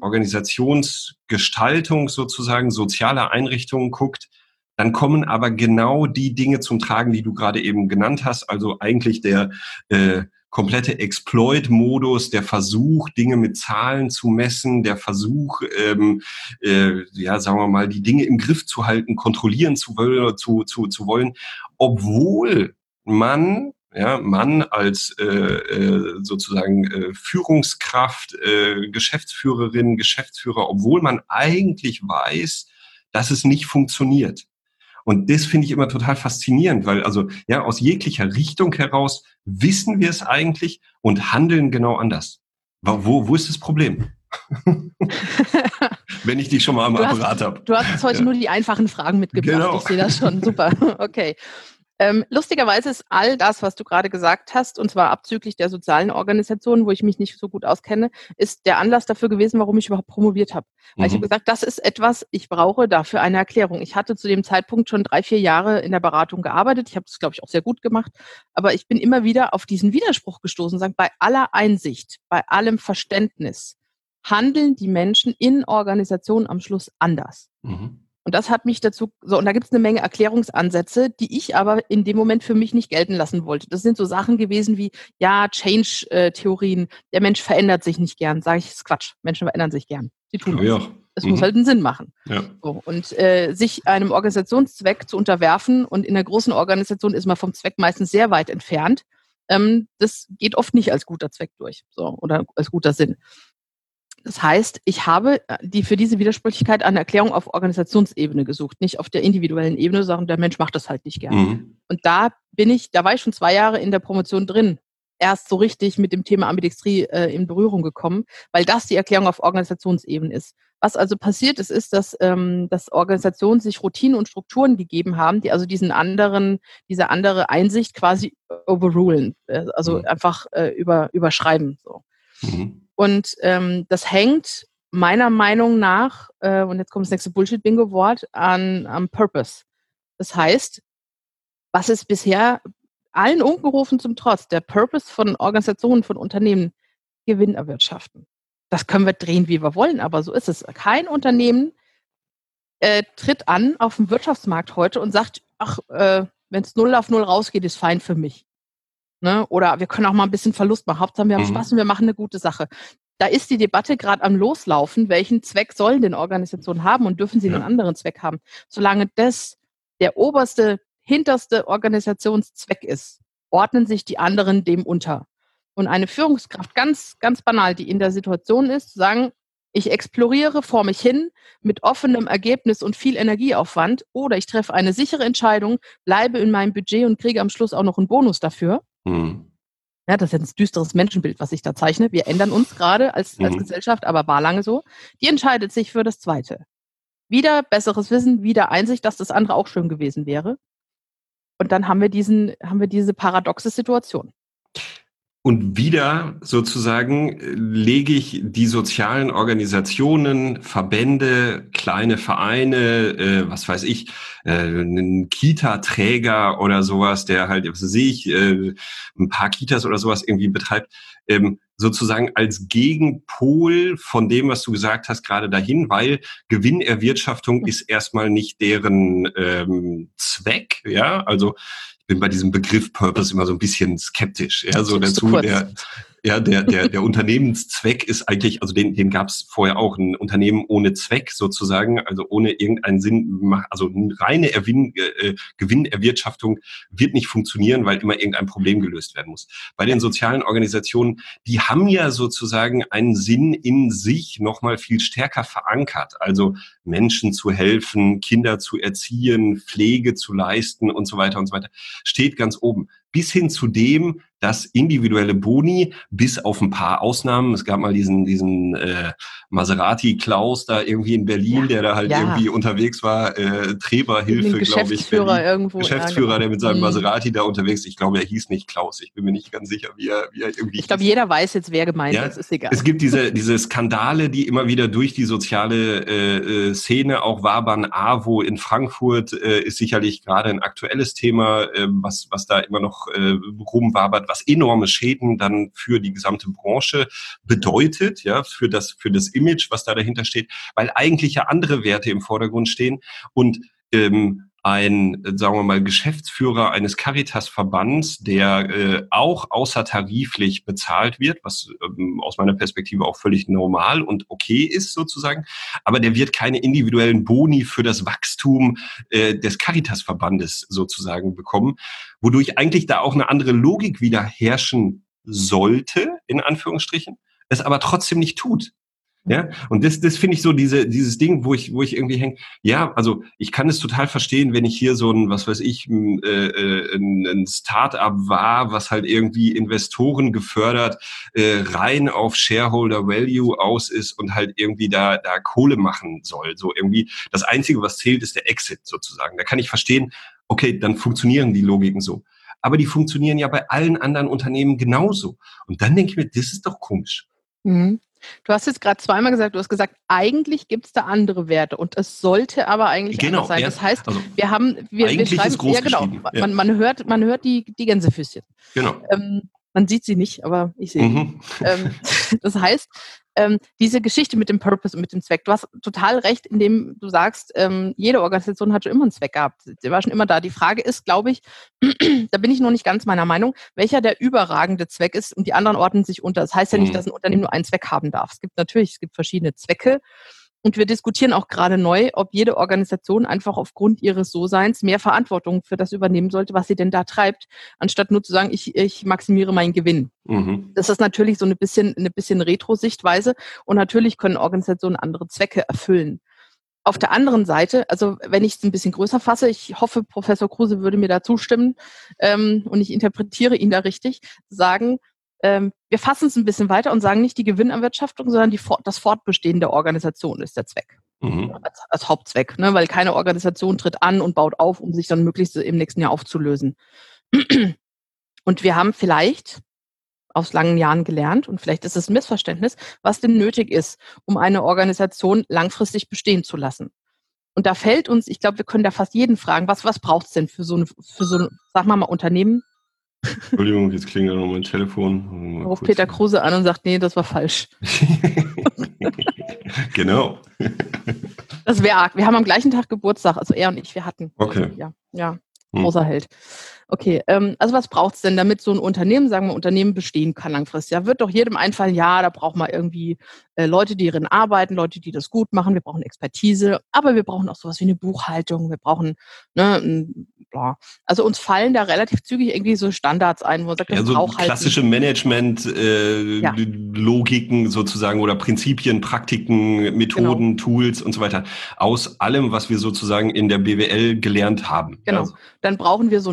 Organisationsgestaltung sozusagen sozialer Einrichtungen guckt, dann kommen aber genau die Dinge zum Tragen, die du gerade eben genannt hast. Also eigentlich der äh, komplette Exploit-Modus, der Versuch, Dinge mit Zahlen zu messen, der Versuch, ähm, äh, ja, sagen wir mal, die Dinge im Griff zu halten, kontrollieren zu, zu, zu, zu wollen, obwohl man Ja, Mann als äh, äh, sozusagen äh, Führungskraft, äh, Geschäftsführerin, Geschäftsführer, obwohl man eigentlich weiß, dass es nicht funktioniert. Und das finde ich immer total faszinierend, weil also ja aus jeglicher Richtung heraus wissen wir es eigentlich und handeln genau anders. Wo, wo ist das Problem? Wenn ich dich schon mal am du Apparat habe. Du hast heute ja. nur die einfachen Fragen mitgebracht. Genau. Ich sehe das schon. Super. Okay. Ähm, lustigerweise ist all das, was du gerade gesagt hast, und zwar abzüglich der sozialen Organisationen, wo ich mich nicht so gut auskenne, ist der Anlass dafür gewesen, warum ich überhaupt promoviert habe. Weil mhm. ich habe gesagt, das ist etwas, ich brauche dafür eine Erklärung. Ich hatte zu dem Zeitpunkt schon drei, vier Jahre in der Beratung gearbeitet. Ich habe das, glaube ich, auch sehr gut gemacht. Aber ich bin immer wieder auf diesen Widerspruch gestoßen, sagen, bei aller Einsicht, bei allem Verständnis handeln die Menschen in Organisationen am Schluss anders. Mhm. Und das hat mich dazu, so, und da gibt es eine Menge Erklärungsansätze, die ich aber in dem Moment für mich nicht gelten lassen wollte. Das sind so Sachen gewesen wie, ja, Change-Theorien, der Mensch verändert sich nicht gern. Sage ich, das ist Quatsch, Menschen verändern sich gern. Sie tun das. Ja. Es mhm. muss halt einen Sinn machen. Ja. So, und äh, sich einem Organisationszweck zu unterwerfen, und in einer großen Organisation ist man vom Zweck meistens sehr weit entfernt, ähm, das geht oft nicht als guter Zweck durch, so, oder als guter Sinn. Das heißt, ich habe die für diese Widersprüchlichkeit eine Erklärung auf Organisationsebene gesucht, nicht auf der individuellen Ebene, sondern der Mensch macht das halt nicht gerne. Mhm. Und da bin ich, da war ich schon zwei Jahre in der Promotion drin, erst so richtig mit dem Thema Ambidextrie äh, in Berührung gekommen, weil das die Erklärung auf Organisationsebene ist. Was also passiert ist, ist, dass, ähm, dass Organisationen sich Routinen und Strukturen gegeben haben, die also diesen anderen, diese andere Einsicht quasi overrulen, äh, also mhm. einfach äh, über, überschreiben. So. Mhm. Und ähm, das hängt meiner Meinung nach, äh, und jetzt kommt das nächste Bullshit-Bingo-Wort, an am Purpose. Das heißt, was ist bisher allen Unkenrufen zum Trotz, der Purpose von Organisationen, von Unternehmen, Gewinn erwirtschaften. Das können wir drehen, wie wir wollen, aber so ist es. Kein Unternehmen äh, tritt an auf dem Wirtschaftsmarkt heute und sagt, ach, äh, wenn es null auf null rausgeht, ist fein für mich. Ne? Oder wir können auch mal ein bisschen Verlust machen. Hauptsache, wir haben mhm. Spaß und wir machen eine gute Sache. Da ist die Debatte gerade am Loslaufen, welchen Zweck sollen denn Organisationen haben und dürfen sie ja. einen anderen Zweck haben. Solange das der oberste, hinterste Organisationszweck ist, ordnen sich die anderen dem unter. Und eine Führungskraft, ganz, ganz banal, die in der Situation ist, zu sagen, ich exploriere vor mich hin mit offenem Ergebnis und viel Energieaufwand, oder ich treffe eine sichere Entscheidung, bleibe in meinem Budget und kriege am Schluss auch noch einen Bonus dafür. Mhm. Ja, das ist jetzt ein düsteres Menschenbild, was ich da zeichne. Wir ändern uns gerade als, als Mhm. Gesellschaft, aber war lange so. Die entscheidet sich für das Zweite. Wieder besseres Wissen, wieder Einsicht, dass das andere auch schön gewesen wäre. Und dann haben wir diesen, haben wir diese paradoxe Situation. Und wieder sozusagen äh, lege ich die sozialen Organisationen, Verbände, kleine Vereine, äh, was weiß ich, äh, einen Kita-Träger oder sowas, der halt, was weiß ich, äh, ein paar Kitas oder sowas irgendwie betreibt, ähm, sozusagen als Gegenpol von dem, was du gesagt hast, gerade dahin, weil Gewinnerwirtschaftung ist erstmal nicht deren ähm, Zweck, ja, also ich bin bei diesem Begriff Purpose immer so ein bisschen skeptisch, ja, so dazu, der, ja, der, der, der Unternehmenszweck ist eigentlich, also den, den gab es vorher auch, ein Unternehmen ohne Zweck sozusagen, also ohne irgendeinen Sinn, also eine reine Erwin, äh, Gewinnerwirtschaftung wird nicht funktionieren, weil immer irgendein Problem gelöst werden muss. Bei den sozialen Organisationen, die haben ja sozusagen einen Sinn in sich nochmal viel stärker verankert, also Menschen zu helfen, Kinder zu erziehen, Pflege zu leisten und so weiter und so weiter, steht ganz oben. Bis hin zu dem, dass individuelle Boni, bis auf ein paar Ausnahmen, es gab mal diesen diesen äh, Maserati-Klaus da irgendwie in Berlin, ja, der da halt ja. irgendwie unterwegs war, äh, Treberhilfe, glaube ich, Berlin. Irgendwo, Geschäftsführer, ja, genau. der mit seinem hm. Maserati da unterwegs, ich glaube, er hieß nicht Klaus, ich bin mir nicht ganz sicher, wie er, wie er irgendwie Ich glaube, jeder weiß jetzt, wer gemeint ja? ist, ist egal. Es gibt diese diese Skandale, die immer wieder durch die soziale äh, äh, Szene auch wabern. AWO in Frankfurt äh, ist sicherlich gerade ein aktuelles Thema, äh, was was da immer noch äh, rumwabert, was enorme Schäden dann für die gesamte Branche bedeutet, ja, für das für das Image, was da dahinter steht, weil eigentlich ja andere Werte im Vordergrund stehen und ähm, ein, sagen wir mal, Geschäftsführer eines Caritas-Verbands, der äh, auch außertariflich bezahlt wird, was ähm, aus meiner Perspektive auch völlig normal und okay ist sozusagen, aber der wird keine individuellen Boni für das Wachstum äh, des Caritas-Verbandes sozusagen bekommen, wodurch eigentlich da auch eine andere Logik wieder herrschen sollte, in Anführungsstrichen, es aber trotzdem nicht tut. Ja, und das, das finde ich so diese, dieses Ding, wo ich, wo ich irgendwie hänge. Ja, also ich kann es total verstehen, wenn ich hier so ein, was weiß ich, ein, äh, ein, ein Start-up war, was halt irgendwie Investoren gefördert, äh, rein auf Shareholder Value aus ist und halt irgendwie da, da Kohle machen soll. So irgendwie das Einzige, was zählt, ist der Exit sozusagen. Da kann ich verstehen, okay, dann funktionieren die Logiken so. Aber die funktionieren ja bei allen anderen Unternehmen genauso. Und dann denke ich mir, das ist doch komisch. Mhm. Du hast jetzt gerade zweimal gesagt, du hast gesagt, eigentlich gibt es da andere Werte und es sollte aber eigentlich genau, anders sein. Ja, das heißt, also wir haben, wir, wir schreiben, ja genau, ja. man, man hört, man hört die, die Gänsefüßchen. Genau. Ähm, man sieht sie nicht, aber ich sehe mhm. sie. Ähm, das heißt, ähm, diese Geschichte mit dem Purpose und mit dem Zweck, du hast total recht, indem du sagst, ähm, jede Organisation hat schon immer einen Zweck gehabt. Sie war schon immer da. Die Frage ist, glaube ich, da bin ich noch nicht ganz meiner Meinung, welcher der überragende Zweck ist und die anderen ordnen sich unter. Das heißt ja nicht, Mhm. dass ein Unternehmen nur einen Zweck haben darf. Es gibt natürlich, es gibt verschiedene Zwecke. Und wir diskutieren auch gerade neu, ob jede Organisation einfach aufgrund ihres So-Seins mehr Verantwortung für das übernehmen sollte, was sie denn da treibt, anstatt nur zu sagen, ich, ich maximiere meinen Gewinn. Mhm. Das ist natürlich so eine bisschen, eine bisschen Retro-Sichtweise und natürlich können Organisationen andere Zwecke erfüllen. Auf der anderen Seite, also wenn ich es ein bisschen größer fasse, ich hoffe, Professor Kruse würde mir da zustimmen ähm, und ich interpretiere ihn da richtig, sagen, ähm, wir fassen es ein bisschen weiter und sagen nicht die Gewinnerwirtschaftung, sondern die, das Fortbestehen der Organisation ist der Zweck. Mhm. Als, als Hauptzweck, ne? Weil keine Organisation tritt an und baut auf, um sich dann möglichst im nächsten Jahr aufzulösen. Und wir haben vielleicht aus langen Jahren gelernt, und vielleicht ist es ein Missverständnis, was denn nötig ist, um eine Organisation langfristig bestehen zu lassen. Und da fällt uns, ich glaube, wir können da fast jeden fragen, was, was braucht es denn für so ein, für so ein, sag mal mal, Unternehmen? Entschuldigung, jetzt klingelt noch mein Telefon. Da ruft Peter Kruse an und sagt, nee, das war falsch. Genau. Das wäre arg. Wir haben am gleichen Tag Geburtstag, also er und ich, wir hatten. Okay. Also, ja, ja, großer hm. Held. Okay, ähm, also was braucht es denn, damit so ein Unternehmen, sagen wir, Unternehmen bestehen kann langfristig? Ja, wird doch jedem einfallen, ja, da braucht man irgendwie äh, Leute, die darin arbeiten, Leute, die das gut machen, wir brauchen Expertise, aber wir brauchen auch sowas wie eine Buchhaltung, wir brauchen, ne, ein, bla. Also uns fallen da relativ zügig irgendwie so Standards ein, wo man sagt, das ja, so braucht halt klassische Management-Logiken äh, ja. sozusagen oder Prinzipien, Praktiken, Methoden, genau. Tools und so weiter, aus allem, was wir sozusagen in der B W L gelernt haben. Genau, also. Dann brauchen wir so eine Art Führung.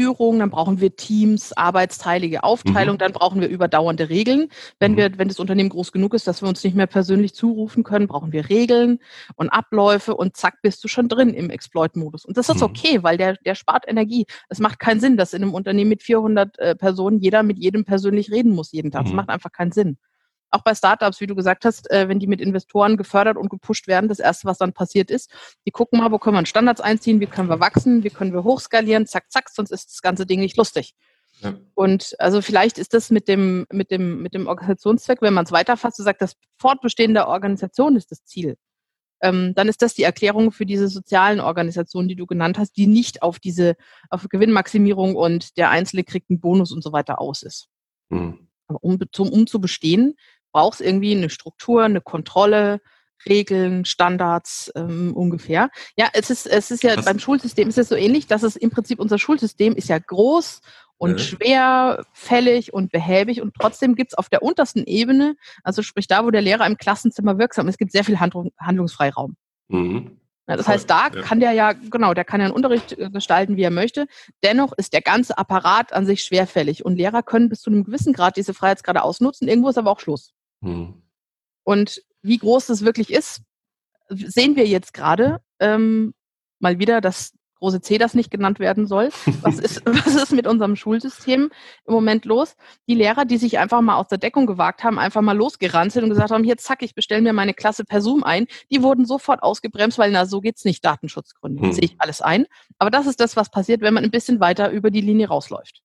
Führung, dann brauchen wir Teams, arbeitsteilige Aufteilung, mhm. dann brauchen wir überdauernde Regeln. Wenn mhm. wir, wenn das Unternehmen groß genug ist, dass wir uns nicht mehr persönlich zurufen können, brauchen wir Regeln und Abläufe und zack, bist du schon drin im Exploit-Modus. Und das ist okay, weil der, der spart Energie. Es macht keinen Sinn, dass in einem Unternehmen mit vierhundert äh, Personen jeder mit jedem persönlich reden muss jeden Tag. Das mhm. macht einfach keinen Sinn. Auch bei Startups, wie du gesagt hast, äh, wenn die mit Investoren gefördert und gepusht werden, das Erste, was dann passiert ist, die gucken mal, wo können wir Standards einziehen, wie können wir wachsen, wie können wir hochskalieren, zack, zack, sonst ist das ganze Ding nicht lustig. Ja. Und also vielleicht ist das mit dem, mit dem, mit dem Organisationszweck, wenn man es weiterfasst und sagt, das Fortbestehen der Organisation ist das Ziel, ähm, dann ist das die Erklärung für diese sozialen Organisationen, die du genannt hast, die nicht auf diese, auf Gewinnmaximierung und der Einzelne kriegt einen Bonus und so weiter aus ist. Mhm. Aber um, zum, um zu bestehen, braucht es irgendwie eine Struktur, eine Kontrolle, Regeln, Standards ähm, ungefähr. Ja, es ist, es ist ja Was? beim Schulsystem ist es so ähnlich, dass es im Prinzip unser Schulsystem ist ja groß und ja. schwerfällig und behäbig und trotzdem gibt es auf der untersten Ebene, also sprich da, wo der Lehrer im Klassenzimmer wirksam ist, es gibt sehr viel Handlung, Handlungsfreiraum. Mhm. Ja, das Voll. heißt, da ja. kann der ja, genau, der kann ja einen Unterricht gestalten, wie er möchte. Dennoch ist der ganze Apparat an sich schwerfällig und Lehrer können bis zu einem gewissen Grad diese Freiheitsgrade ausnutzen. Irgendwo ist aber auch Schluss. Hm. Und wie groß das wirklich ist, sehen wir jetzt gerade ähm, mal wieder, dass große C das nicht genannt werden soll. Was ist, was ist mit unserem Schulsystem im Moment los? Die Lehrer, die sich einfach mal aus der Deckung gewagt haben, einfach mal losgerannt sind und gesagt haben, hier zack, ich bestelle mir meine Klasse per Zoom ein, die wurden sofort ausgebremst, weil na, so geht's nicht, Datenschutzgründe. Hm. Sehe ich alles ein. Aber das ist das, was passiert, wenn man ein bisschen weiter über die Linie rausläuft.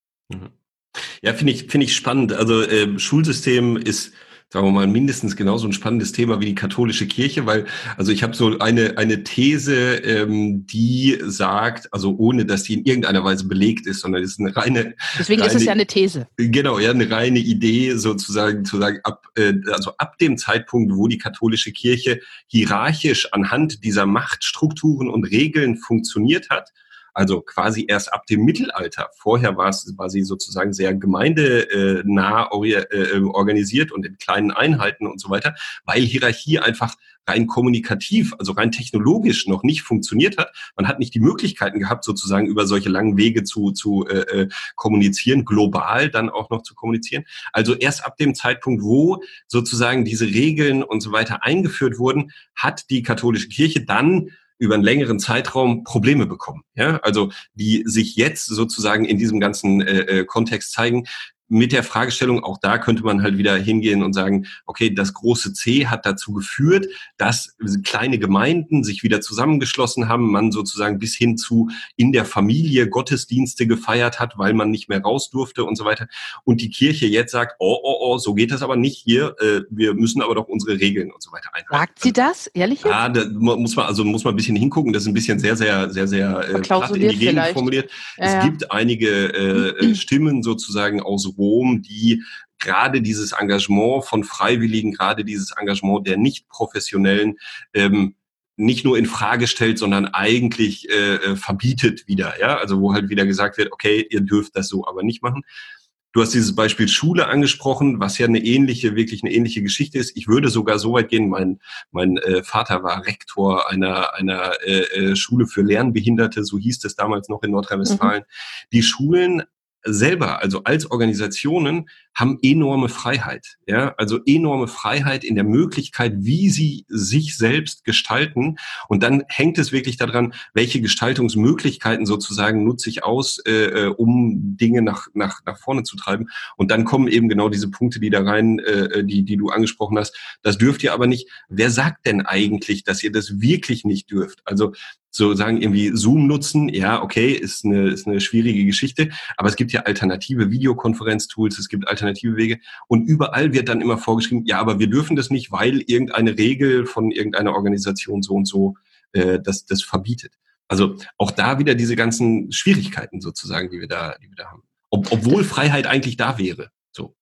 Ja, finde ich, finde ich spannend. Also äh, Schulsystem ist, sagen wir mal, mindestens genauso ein spannendes Thema wie die katholische Kirche, weil, also ich habe so eine eine These, ähm, die sagt, also ohne, dass die in irgendeiner Weise belegt ist, sondern es ist eine reine... Deswegen reine, ist es ja eine These. Genau, ja, eine reine Idee sozusagen, zu sagen, ab, äh, also ab dem Zeitpunkt, wo die katholische Kirche hierarchisch anhand dieser Machtstrukturen und Regeln funktioniert hat, also quasi erst ab dem Mittelalter. Vorher war es, war sie sozusagen sehr gemeindenah äh, organisiert und in kleinen Einheiten und so weiter, weil Hierarchie einfach rein kommunikativ, also rein technologisch noch nicht funktioniert hat. Man hat nicht die Möglichkeiten gehabt, sozusagen über solche langen Wege zu, zu äh, kommunizieren, global dann auch noch zu kommunizieren. Also erst ab dem Zeitpunkt, wo sozusagen diese Regeln und so weiter eingeführt wurden, hat die katholische Kirche dann über einen längeren Zeitraum Probleme bekommen, ja, also die sich jetzt sozusagen in diesem ganzen äh, Kontext zeigen. Mit der Fragestellung, auch da könnte man halt wieder hingehen und sagen, okay, das große C hat dazu geführt, dass kleine Gemeinden sich wieder zusammengeschlossen haben, man sozusagen bis hin zu in der Familie Gottesdienste gefeiert hat, weil man nicht mehr raus durfte und so weiter. Und die Kirche jetzt sagt, oh, oh, oh, so geht das aber nicht hier, äh, wir müssen aber doch unsere Regeln und so weiter einhalten. Sagt sie das, ehrlich? Ja, da muss man, also muss man ein bisschen hingucken, das ist ein bisschen sehr, sehr, sehr, sehr äh, platt in die Gegend vielleicht formuliert. Ja, es ja. gibt einige äh, Stimmen sozusagen aus Rom, die gerade dieses Engagement von Freiwilligen, gerade dieses Engagement der Nicht-Professionellen ähm, nicht nur in Frage stellt, sondern eigentlich äh, verbietet wieder. Ja, also wo halt wieder gesagt wird, okay, ihr dürft das so aber nicht machen. Du hast dieses Beispiel Schule angesprochen, was ja eine ähnliche, wirklich eine ähnliche Geschichte ist. Ich würde sogar so weit gehen, mein mein äh, Vater war Rektor einer einer äh, Schule für Lernbehinderte, so hieß es damals noch in Nordrhein-Westfalen. Mhm. Die Schulen selber, also als Organisationen, haben enorme Freiheit, ja, also enorme Freiheit in der Möglichkeit, wie sie sich selbst gestalten. Und dann hängt es wirklich daran, welche Gestaltungsmöglichkeiten sozusagen nutze ich aus, äh, um Dinge nach nach nach vorne zu treiben. Und dann kommen eben genau diese Punkte, die da rein, äh, die die du angesprochen hast. Das dürft ihr aber nicht. Wer sagt denn eigentlich, dass ihr das wirklich nicht dürft? Also so sagen irgendwie Zoom nutzen, ja, okay, ist eine ist eine schwierige Geschichte, aber es gibt ja alternative Videokonferenztools, es gibt alternative Wege und überall wird dann immer vorgeschrieben, ja, aber wir dürfen das nicht, weil irgendeine Regel von irgendeiner Organisation so und so äh, das das verbietet. Also auch da wieder diese ganzen Schwierigkeiten sozusagen, die wir da die wir da haben. Ob, obwohl Freiheit eigentlich da wäre. So.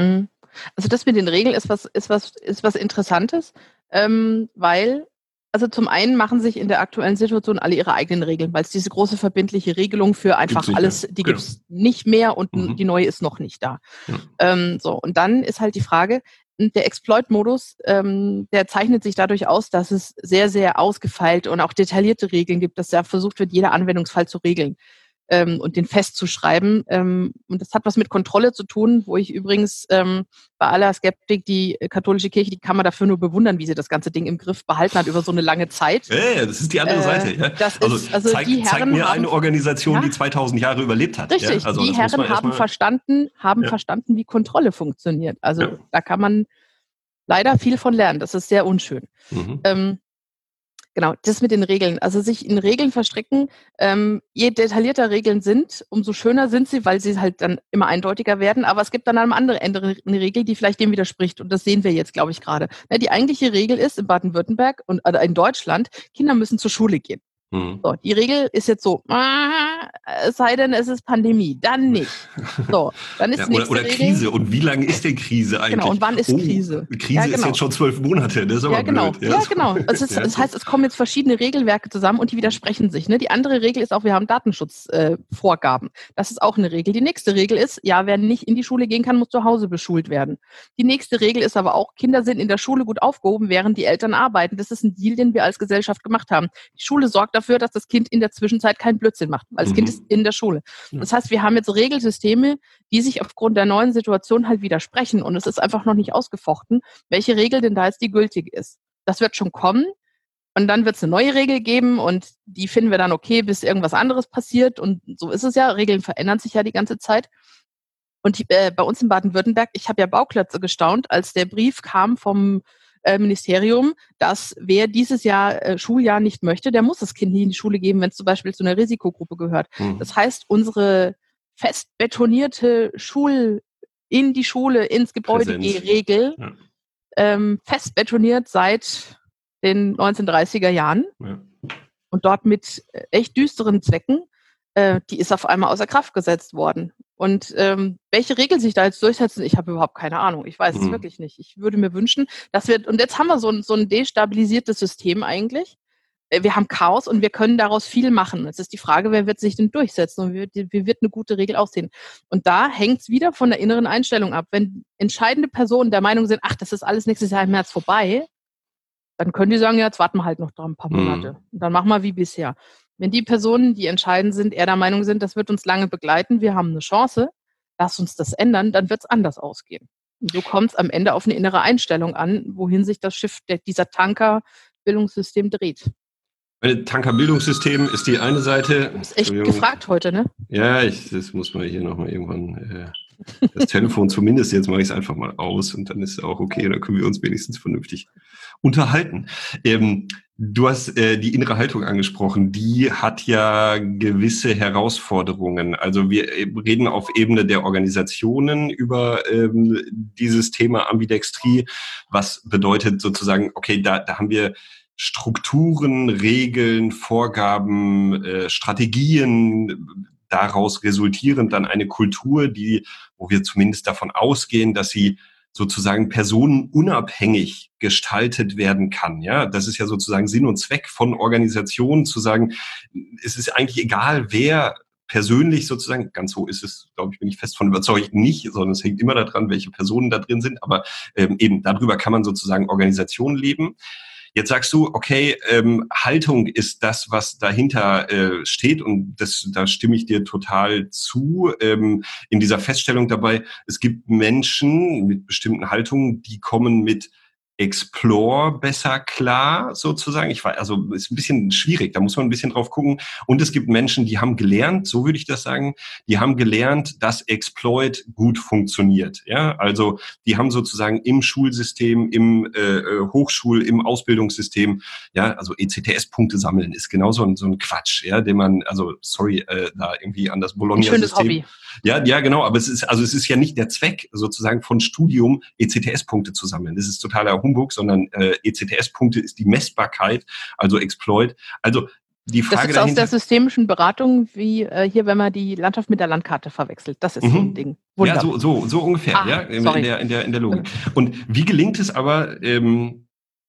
Also das mit den Regeln ist was ist was ist was Interessantes, ähm, weil also zum einen machen sich in der aktuellen Situation alle ihre eigenen Regeln, weil es diese große verbindliche Regelung für einfach Gibt's alles, die genau. gibt's nicht mehr und Mhm. die neue ist noch nicht da. Ja. Ähm, so, und dann ist halt die Frage, der Exploit-Modus, ähm, der zeichnet sich dadurch aus, dass es sehr, sehr ausgefeilt und auch detaillierte Regeln gibt, dass da versucht wird, jeder Anwendungsfall zu regeln. ähm, und den festzuschreiben. Ähm, und das hat was mit Kontrolle zu tun, wo ich übrigens ähm, bei aller Skeptik die katholische Kirche, die kann man dafür nur bewundern, wie sie das ganze Ding im Griff behalten hat über so eine lange Zeit. Ja, ja, das ist die andere äh, Seite. Ja. Das Also, ist, also zeig, die zeig Herren mir haben, eine Organisation, ja, die zweitausend Jahre überlebt hat. richtig, Ja. Also, die das muss man Herren haben erstmal, verstanden, haben ja. verstanden, wie Kontrolle funktioniert. Also Ja. da kann man leider viel von lernen. Das ist sehr unschön. Mhm. Ähm, genau, das mit den Regeln. Also sich in Regeln verstricken, ähm, je detaillierter Regeln sind, umso schöner sind sie, weil sie halt dann immer eindeutiger werden. Aber es gibt dann am anderen Ende eine Regel, die vielleicht dem widerspricht. Und das sehen wir jetzt, glaube ich, gerade. Die eigentliche Regel ist in Baden-Württemberg und äh, in Deutschland, Kinder müssen zur Schule gehen. Mhm. So, die Regel ist jetzt so, es sei denn, es ist Pandemie, dann nicht. So, dann ist ja, die oder, nächste oder Regel. Krise. Und wie lange ist denn Krise eigentlich? Genau, und wann ist oh, Krise? Krise ja, ist genau. jetzt schon zwölf Monate, das ist aber ja, genau. blöd. Ja, ja so. genau. Also es, ja, das heißt, es kommen jetzt verschiedene Regelwerke zusammen und die widersprechen sich. Ne? Die andere Regel ist auch, wir haben Datenschutzvorgaben. Äh, das ist auch eine Regel. Die nächste Regel ist, ja, wer nicht in die Schule gehen kann, muss zu Hause beschult werden. Die nächste Regel ist aber auch, Kinder sind in der Schule gut aufgehoben, während die Eltern arbeiten. Das ist ein Deal, den wir als Gesellschaft gemacht haben. Die Schule sorgt dafür, dass das Kind in der Zwischenzeit keinen Blödsinn macht, weil das Mhm. Kind ist in der Schule. Das heißt, wir haben jetzt Regelsysteme, die sich aufgrund der neuen Situation halt widersprechen und es ist einfach noch nicht ausgefochten, welche Regel denn da jetzt die gültige ist. Das wird schon kommen und dann wird es eine neue Regel geben und die finden wir dann okay, bis irgendwas anderes passiert und so ist es ja. Regeln verändern sich ja die ganze Zeit. Und äh, bei uns in Baden-Württemberg, ich habe ja Bauklötze gestaunt, als der Brief kam vom äh, Ministerium, dass wer dieses Jahr äh, Schuljahr nicht möchte, der muss das Kind nie in die Schule geben, wenn es zum Beispiel zu einer Risikogruppe gehört. Mhm. Das heißt, unsere fest betonierte Schul in die Schule, ins Gebäude Regel, ja. ähm, fest betoniert seit den neunzehnhundertdreißiger Jahren ja. und dort mit echt düsteren Zwecken, äh, die ist auf einmal außer Kraft gesetzt worden. Und ähm, welche Regeln sich da jetzt durchsetzen, ich habe überhaupt keine Ahnung. Ich weiß mhm. es wirklich nicht. Ich würde mir wünschen, dass wir, und jetzt haben wir so ein, so ein destabilisiertes System eigentlich. Wir haben Chaos und wir können daraus viel machen. Jetzt ist die Frage, wer wird sich denn durchsetzen und wie wird, wie wird eine gute Regel aussehen? Und da hängt es wieder von der inneren Einstellung ab. Wenn entscheidende Personen der Meinung sind, ach, das ist alles nächstes Jahr im März vorbei, dann können die sagen, ja, jetzt warten wir halt noch ein paar Monate. Mhm. Und dann machen wir wie bisher. Wenn die Personen, die entscheidend sind, eher der Meinung sind, das wird uns lange begleiten, wir haben eine Chance, lass uns das ändern, dann wird es anders ausgehen. Und so kommt es am Ende auf eine innere Einstellung an, wohin sich das Schiff, der, dieser Tanker-Bildungssystem dreht. Tankerbildungssystem ist die eine Seite. Du bist echt gefragt heute, ne? Ja, ich, das muss man hier nochmal irgendwann, äh, das Telefon zumindest, jetzt mache ich es einfach mal aus und dann ist es auch okay, dann können wir uns wenigstens vernünftig unterhalten. Ähm, du hast äh, die innere Haltung angesprochen, die hat ja gewisse Herausforderungen. Also wir reden auf Ebene der Organisationen über ähm, dieses Thema Ambidextrie, was bedeutet sozusagen, okay, da, da haben wir Strukturen, Regeln, Vorgaben, äh, Strategien, daraus resultierend dann eine Kultur, die, wo wir zumindest davon ausgehen, dass sie sozusagen personenunabhängig gestaltet werden kann. Ja, das ist ja sozusagen Sinn und Zweck von Organisationen, zu sagen, es ist eigentlich egal, wer persönlich sozusagen, ganz so ist es, glaube ich, bin ich fest von überzeugt, nicht, sondern es hängt immer daran, welche Personen da drin sind, aber ähm, eben darüber kann man sozusagen Organisationen leben. Jetzt sagst du, okay, ähm, Haltung ist das, was dahinter äh, steht und das, da stimme ich dir total zu. Ähm, in dieser Feststellung dabei, es gibt Menschen mit bestimmten Haltungen, die kommen mit Explore besser klar, sozusagen. Ich weiß, also ist ein bisschen schwierig, da muss man ein bisschen drauf gucken. Und es gibt Menschen, die haben gelernt, so würde ich das sagen, die haben gelernt, dass Exploit gut funktioniert. Ja, also die haben sozusagen im Schulsystem, im äh, Hochschul-, im Ausbildungssystem, ja, also E C T S-Punkte sammeln ist genauso ein, so ein Quatsch, ja, den man, also sorry, äh, da irgendwie an das Bologna-System. Ein schönes Hobby. Ja, ja, genau, aber es ist, also es ist ja nicht der Zweck sozusagen von Studium, E C T S-Punkte zu sammeln. Das ist totaler Humbug, sondern äh, E C T S-Punkte ist die Messbarkeit, also Exploit. Also die Frage das ist dahinter, aus der systemischen Beratung, wie äh, hier, wenn man die Landschaft mit der Landkarte verwechselt. Das ist mhm. so ein Ding. Wunderbar. Ja, so, so, so ungefähr, ah, ja, in, in, der, in, der, in der Logik. Und wie gelingt es aber, ähm,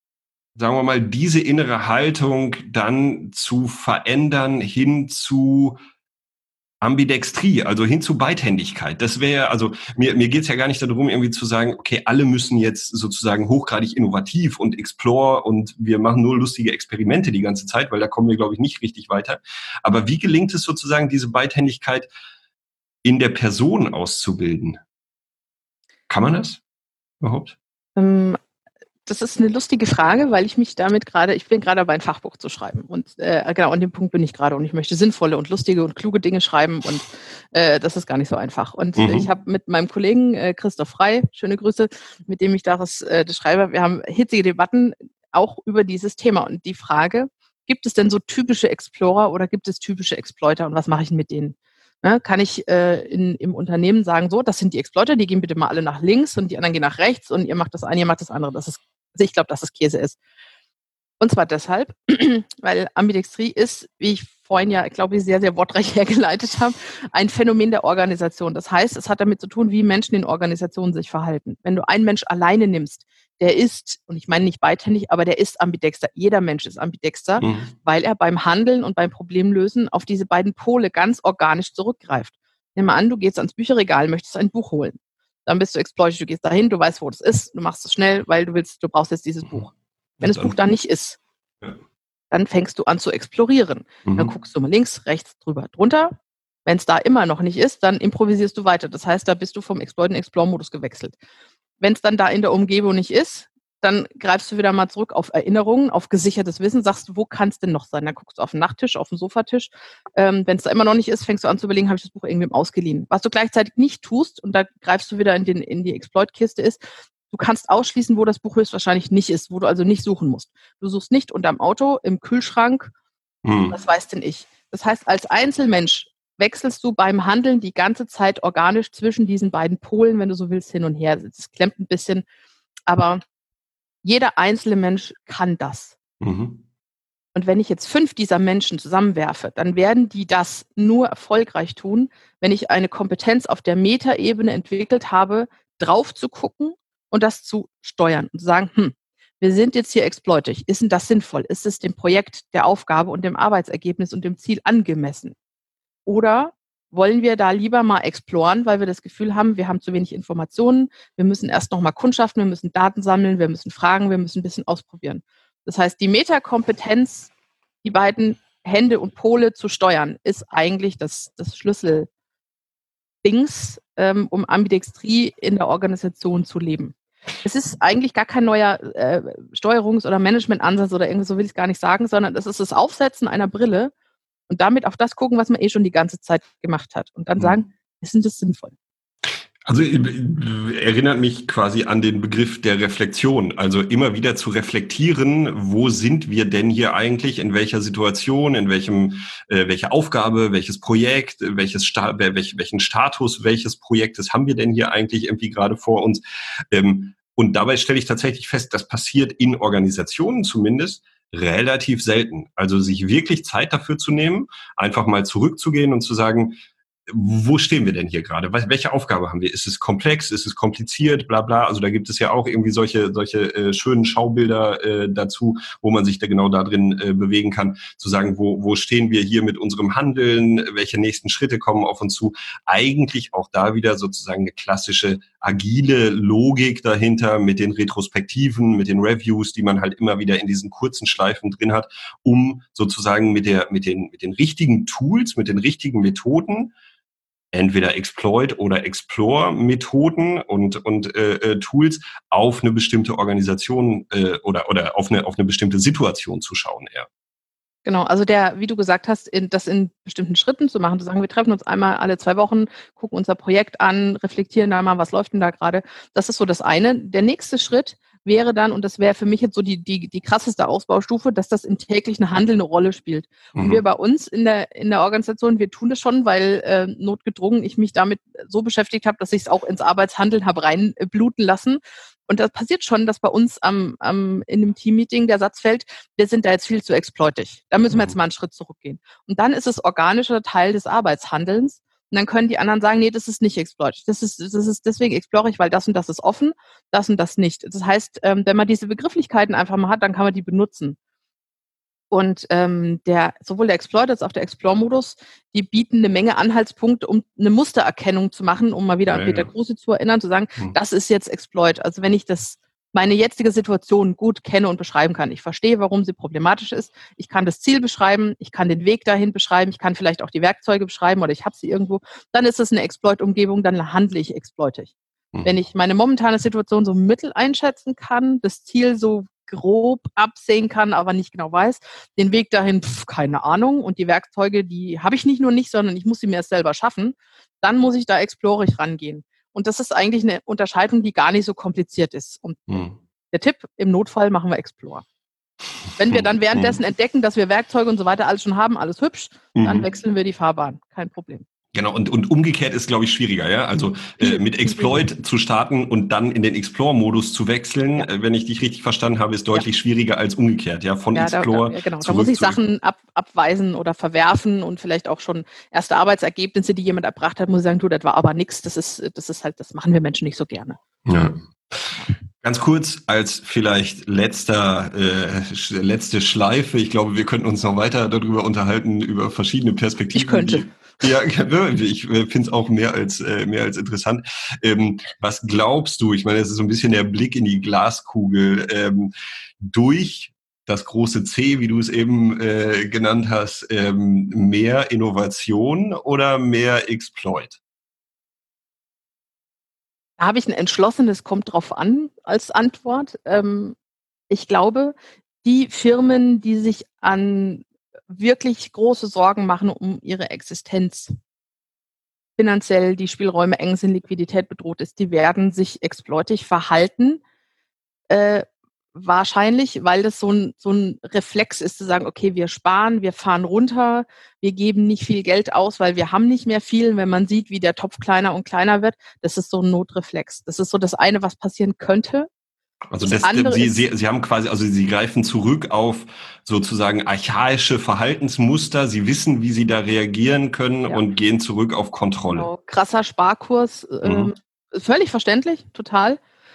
sagen wir mal, diese innere Haltung dann zu verändern hin zu Ambidextrie, also hin zu Beidhändigkeit. Das wäre, also mir, mir geht es ja gar nicht darum, irgendwie zu sagen, okay, alle müssen jetzt sozusagen hochgradig innovativ und explore und wir machen nur lustige Experimente die ganze Zeit, weil da kommen wir, glaube ich, nicht richtig weiter. Aber wie gelingt es sozusagen, diese Beidhändigkeit in der Person auszubilden? Kann man das überhaupt? Ähm, Das ist eine lustige Frage, weil ich mich damit gerade, ich bin gerade dabei, ein Fachbuch zu schreiben. Und äh, genau an dem Punkt bin ich gerade. Und ich möchte sinnvolle und lustige und kluge Dinge schreiben. Und äh, das ist gar nicht so einfach. Und Mhm. ich habe mit meinem Kollegen äh, Christoph Frey, schöne Grüße, mit dem ich daraus äh, das schreibe, wir haben hitzige Debatten auch über dieses Thema. Und die Frage, gibt es denn so typische Explorer oder gibt es typische Exploiter? Und was mache ich denn mit denen? Ne, kann ich äh, in, im Unternehmen sagen, so, das sind die Exploiter, die gehen bitte mal alle nach links und die anderen gehen nach rechts und ihr macht das eine, ihr macht das andere. Das ist, also ich glaube, dass es Käse ist. Und zwar deshalb, weil Ambidextrie ist, wie ich vorhin ja, glaube ich, sehr, sehr wortreich hergeleitet habe, ein Phänomen der Organisation. Das heißt, es hat damit zu tun, wie Menschen in Organisationen sich verhalten. Wenn du einen Mensch alleine nimmst, der ist, und ich meine nicht beidhändig, aber der ist ambidexter. Jeder Mensch ist ambidexter, Mhm. weil er beim Handeln und beim Problemlösen auf diese beiden Pole ganz organisch zurückgreift. Nimm mal an, du gehst ans Bücherregal, möchtest ein Buch holen. Dann bist du exploited, du gehst dahin, du weißt, wo das ist, du machst es schnell, weil du willst, du brauchst jetzt dieses Buch. Wenn das Buch da nicht ist, Ja. dann fängst du an zu explorieren. Mhm. Dann guckst du mal links, rechts, drüber, drunter. Wenn es da immer noch nicht ist, dann improvisierst du weiter. Das heißt, da bist du vom Exploit in Explore-Modus gewechselt. Wenn es dann da in der Umgebung nicht ist, dann greifst du wieder mal zurück auf Erinnerungen, auf gesichertes Wissen, sagst du, wo kann es denn noch sein? Dann guckst du auf den Nachttisch, auf den Sofatisch. Ähm, Wenn es da immer noch nicht ist, fängst du an zu überlegen, habe ich das Buch irgendwem ausgeliehen? Was du gleichzeitig nicht tust, und da greifst du wieder in, den, in die Exploit-Kiste, ist, du kannst ausschließen, wo das Buch höchstwahrscheinlich nicht ist, wo du also nicht suchen musst. Du suchst nicht unterm Auto, im Kühlschrank, Mhm. was weiß denn ich. Das heißt, als Einzelmensch wechselst du beim Handeln die ganze Zeit organisch zwischen diesen beiden Polen, wenn du so willst, hin und her. Das klemmt ein bisschen, aber jeder einzelne Mensch kann das. Mhm. Und wenn ich jetzt fünf dieser Menschen zusammenwerfe, dann werden die das nur erfolgreich tun, wenn ich eine Kompetenz auf der Metaebene entwickelt habe, drauf zu gucken und das zu steuern und zu sagen, hm, wir sind jetzt hier exploitig. Ist denn das sinnvoll? Ist es dem Projekt, der Aufgabe und dem Arbeitsergebnis und dem Ziel angemessen? Oder wollen wir da lieber mal exploren, weil wir das Gefühl haben, wir haben zu wenig Informationen, wir müssen erst noch mal kundschaften, wir müssen Daten sammeln, wir müssen fragen, wir müssen ein bisschen ausprobieren. Das heißt, die Metakompetenz, die beiden Hände und Pole zu steuern, ist eigentlich das, das Schlüsseldings, ähm, um Ambidextrie in der Organisation zu leben. Es ist eigentlich gar kein neuer äh, Steuerungs- oder Managementansatz oder irgendwas, so will ich es gar nicht sagen, sondern es ist das Aufsetzen einer Brille und damit auf das gucken, was man eh schon die ganze Zeit gemacht hat. Und dann Mhm. sagen, ist denn das sinnvoll? Also äh, erinnert mich quasi an den Begriff der Reflexion. Also immer wieder zu reflektieren, wo sind wir denn hier eigentlich, in welcher Situation, in welchem, äh, welche Aufgabe, welches Projekt, welches Sta welch, welchen Status welches Projektes haben wir denn hier eigentlich irgendwie gerade vor uns. Ähm, und dabei stelle ich tatsächlich fest, das passiert in Organisationen zumindest relativ selten. Also sich wirklich Zeit dafür zu nehmen, einfach mal zurückzugehen und zu sagen, wo stehen wir denn hier gerade? Welche Aufgabe haben wir? Ist es komplex? Ist es kompliziert? Bla bla. Also da gibt es ja auch irgendwie solche solche äh, schönen Schaubilder äh, dazu, wo man sich da genau da drin äh, bewegen kann, zu sagen, wo wo stehen wir hier mit unserem Handeln? Welche nächsten Schritte kommen auf uns zu? Eigentlich auch da wieder sozusagen eine klassische agile Logik dahinter mit den Retrospektiven, mit den Reviews, die man halt immer wieder in diesen kurzen Schleifen drin hat, um sozusagen mit der mit den mit den richtigen Tools, mit den richtigen Methoden entweder Exploit oder Explore-Methoden und und äh, äh, Tools auf eine bestimmte Organisation äh, oder oder auf eine auf eine bestimmte Situation zu schauen eher. Genau, also der, wie du gesagt hast, in, das in bestimmten Schritten zu machen, zu sagen, wir treffen uns einmal alle zwei Wochen, gucken unser Projekt an, reflektieren da mal, was läuft denn da gerade. Das ist so das eine. Der nächste Schritt wäre dann, und das wäre für mich jetzt so die, die, die krasseste Ausbaustufe, dass das im täglichen Handeln eine Rolle spielt. Und Mhm. wir bei uns in der, in der Organisation, wir tun das schon, weil äh, notgedrungen ich mich damit so beschäftigt habe, dass ich es auch ins Arbeitshandeln habe reinbluten lassen. Und das passiert schon, dass bei uns am, am, in einem Teammeeting der Satz fällt, wir sind da jetzt viel zu exploitig. Da müssen wir jetzt mal einen Schritt zurückgehen. Und dann ist es organischer Teil des Arbeitshandelns. Und dann können die anderen sagen, nee, das ist nicht exploitig. Das ist, das ist deswegen explorig, weil das und das ist offen, das und das nicht. Das heißt, ähm, wenn man diese Begrifflichkeiten einfach mal hat, dann kann man die benutzen. Und ähm, der, sowohl der Exploit als auch der Explore-Modus, die bieten eine Menge Anhaltspunkte, um eine Mustererkennung zu machen, um mal wieder an Ja, Peter ja. Kruse zu erinnern, zu sagen, Hm. das ist jetzt Exploit. Also wenn ich das meine jetzige Situation gut kenne und beschreiben kann. Ich verstehe, warum sie problematisch ist. Ich kann das Ziel beschreiben, ich kann den Weg dahin beschreiben, ich kann vielleicht auch die Werkzeuge beschreiben oder ich habe sie irgendwo. Dann ist es eine Exploit-Umgebung, dann handle ich exploitig. Hm. Wenn ich meine momentane Situation so mittel einschätzen kann, das Ziel so grob absehen kann, aber nicht genau weiß, den Weg dahin, pf, keine Ahnung, und die Werkzeuge, die habe ich nicht nur nicht, sondern ich muss sie mir erst selber schaffen, dann muss ich da explorisch rangehen. Und das ist eigentlich eine Unterscheidung, die gar nicht so kompliziert ist. Und Hm. der Tipp, im Notfall machen wir Explore. Wenn wir dann währenddessen entdecken, dass wir Werkzeuge und so weiter alles schon haben, alles hübsch, dann Mhm. wechseln wir die Fahrbahn. Kein Problem. Genau, und, und umgekehrt ist, glaube ich, schwieriger, ja. Also äh, mit Exploit zu starten und dann in den Explore-Modus zu wechseln, Ja. äh, wenn ich dich richtig verstanden habe, ist deutlich ja. schwieriger als umgekehrt, ja. Von ja, Explore da, da, ja, genau. zurück Da muss ich zu Sachen ab, abweisen oder verwerfen und vielleicht auch schon erste Arbeitsergebnisse, die jemand erbracht hat, muss ich sagen, du, das war aber nichts. Das ist, das ist halt, das machen wir Menschen nicht so gerne. Ja. Ganz kurz als vielleicht letzter, äh, letzte Schleife. Ich glaube, wir könnten uns noch weiter darüber unterhalten, über verschiedene Perspektiven. Ich könnte. Die, ja, ich finde es auch mehr als, äh, mehr als interessant. Ähm, was glaubst du, ich meine, es ist so ein bisschen der Blick in die Glaskugel, ähm, durch das große C, wie du es eben äh, genannt hast, ähm, mehr Innovation oder mehr Exploit? Da habe ich ein entschlossenes kommt drauf an als Antwort. Ähm, ich glaube, die Firmen, die sich an wirklich große Sorgen machen um ihre Existenz, finanziell die Spielräume eng sind, Liquidität bedroht ist, die werden sich exploitig verhalten. Äh, wahrscheinlich, weil das so ein, so ein Reflex ist, zu sagen, okay, wir sparen, wir fahren runter, wir geben nicht viel Geld aus, weil wir haben nicht mehr viel. Wenn man sieht, wie der Topf kleiner und kleiner wird, das ist so ein Notreflex. Das ist so das eine, was passieren könnte. Also das das, andere sie, ist, sie, sie haben quasi, also sie greifen zurück auf sozusagen archaische Verhaltensmuster. Sie wissen, wie sie da reagieren können ja, und gehen zurück auf Kontrolle. genau, krasser Sparkurs, ähm, Mhm. völlig verständlich, total.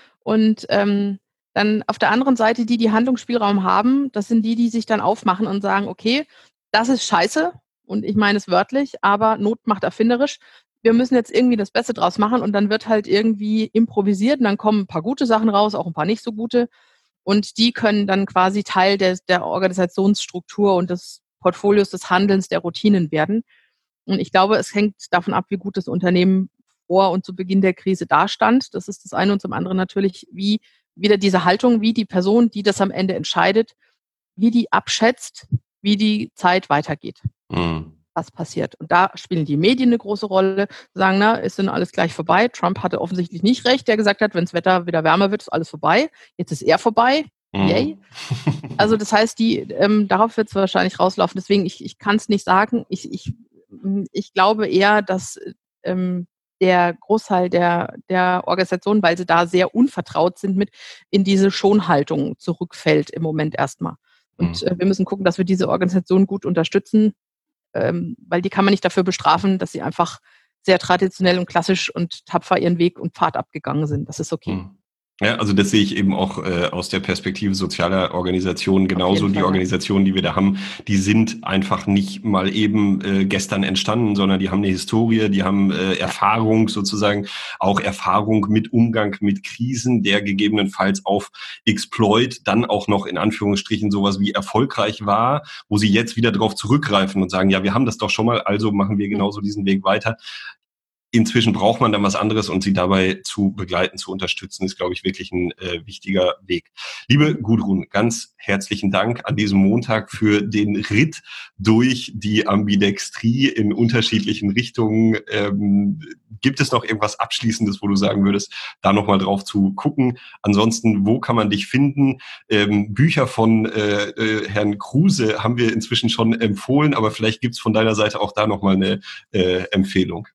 Und ähm, dann auf der anderen Seite, die, die Handlungsspielraum haben, das sind die, die sich dann aufmachen und sagen, okay, das ist scheiße und ich meine es wörtlich, aber Not macht erfinderisch. Wir müssen jetzt irgendwie das Beste draus machen und dann wird halt irgendwie improvisiert und dann kommen ein paar gute Sachen raus, auch ein paar nicht so gute und die können dann quasi Teil der, der Organisationsstruktur und des Portfolios des Handelns, der Routinen werden. Und ich glaube, es hängt davon ab, wie gut das Unternehmen vor und zu Beginn der Krise dastand. Das ist das eine. Und zum anderen natürlich, wie wieder diese Haltung, wie die Person, die das am Ende entscheidet, wie die abschätzt, wie die Zeit weitergeht. Mhm. Was passiert. Und da spielen die Medien eine große Rolle, sagen, na, ist denn alles gleich vorbei? Trump hatte offensichtlich nicht recht, der gesagt hat, wenn das Wetter wieder wärmer wird, ist alles vorbei. Jetzt ist er vorbei. Mhm. Yay. Also das heißt, die, ähm, darauf wird es wahrscheinlich rauslaufen. Deswegen, ich, ich kann es nicht sagen. Ich, ich, ich glaube eher, dass ähm, der Großteil der, der Organisation, weil sie da sehr unvertraut sind mit, in diese Schonhaltung zurückfällt im Moment erstmal. Und Mhm. äh, wir müssen gucken, dass wir diese Organisation gut unterstützen, ähm, weil die kann man nicht dafür bestrafen, dass sie einfach sehr traditionell und klassisch und tapfer ihren Weg und Pfad abgegangen sind. Das ist okay. Mhm. Ja, also das sehe ich eben auch äh, aus der Perspektive sozialer Organisationen genauso. Die Fall, Organisationen, die wir da haben, die sind einfach nicht mal eben äh, gestern entstanden, sondern die haben eine Historie, die haben äh, Erfahrung sozusagen, auch Erfahrung mit Umgang mit Krisen, der gegebenenfalls auf Exploit dann auch noch in Anführungsstrichen sowas wie erfolgreich war, wo sie jetzt wieder darauf zurückgreifen und sagen, ja, wir haben das doch schon mal, also machen wir genauso diesen Weg weiter. Inzwischen braucht man dann was anderes und sie dabei zu begleiten, zu unterstützen, ist, glaube ich, wirklich ein äh, wichtiger Weg. Liebe Gudrun, ganz herzlichen Dank an diesem Montag für den Ritt durch die Ambidextrie in unterschiedlichen Richtungen. Ähm, gibt es noch irgendwas Abschließendes, wo du sagen würdest, da nochmal drauf zu gucken? Ansonsten, wo kann man dich finden? Ähm, Bücher von äh, äh, Herrn Kruse haben wir inzwischen schon empfohlen, aber vielleicht gibt es von deiner Seite auch da nochmal eine äh, Empfehlung.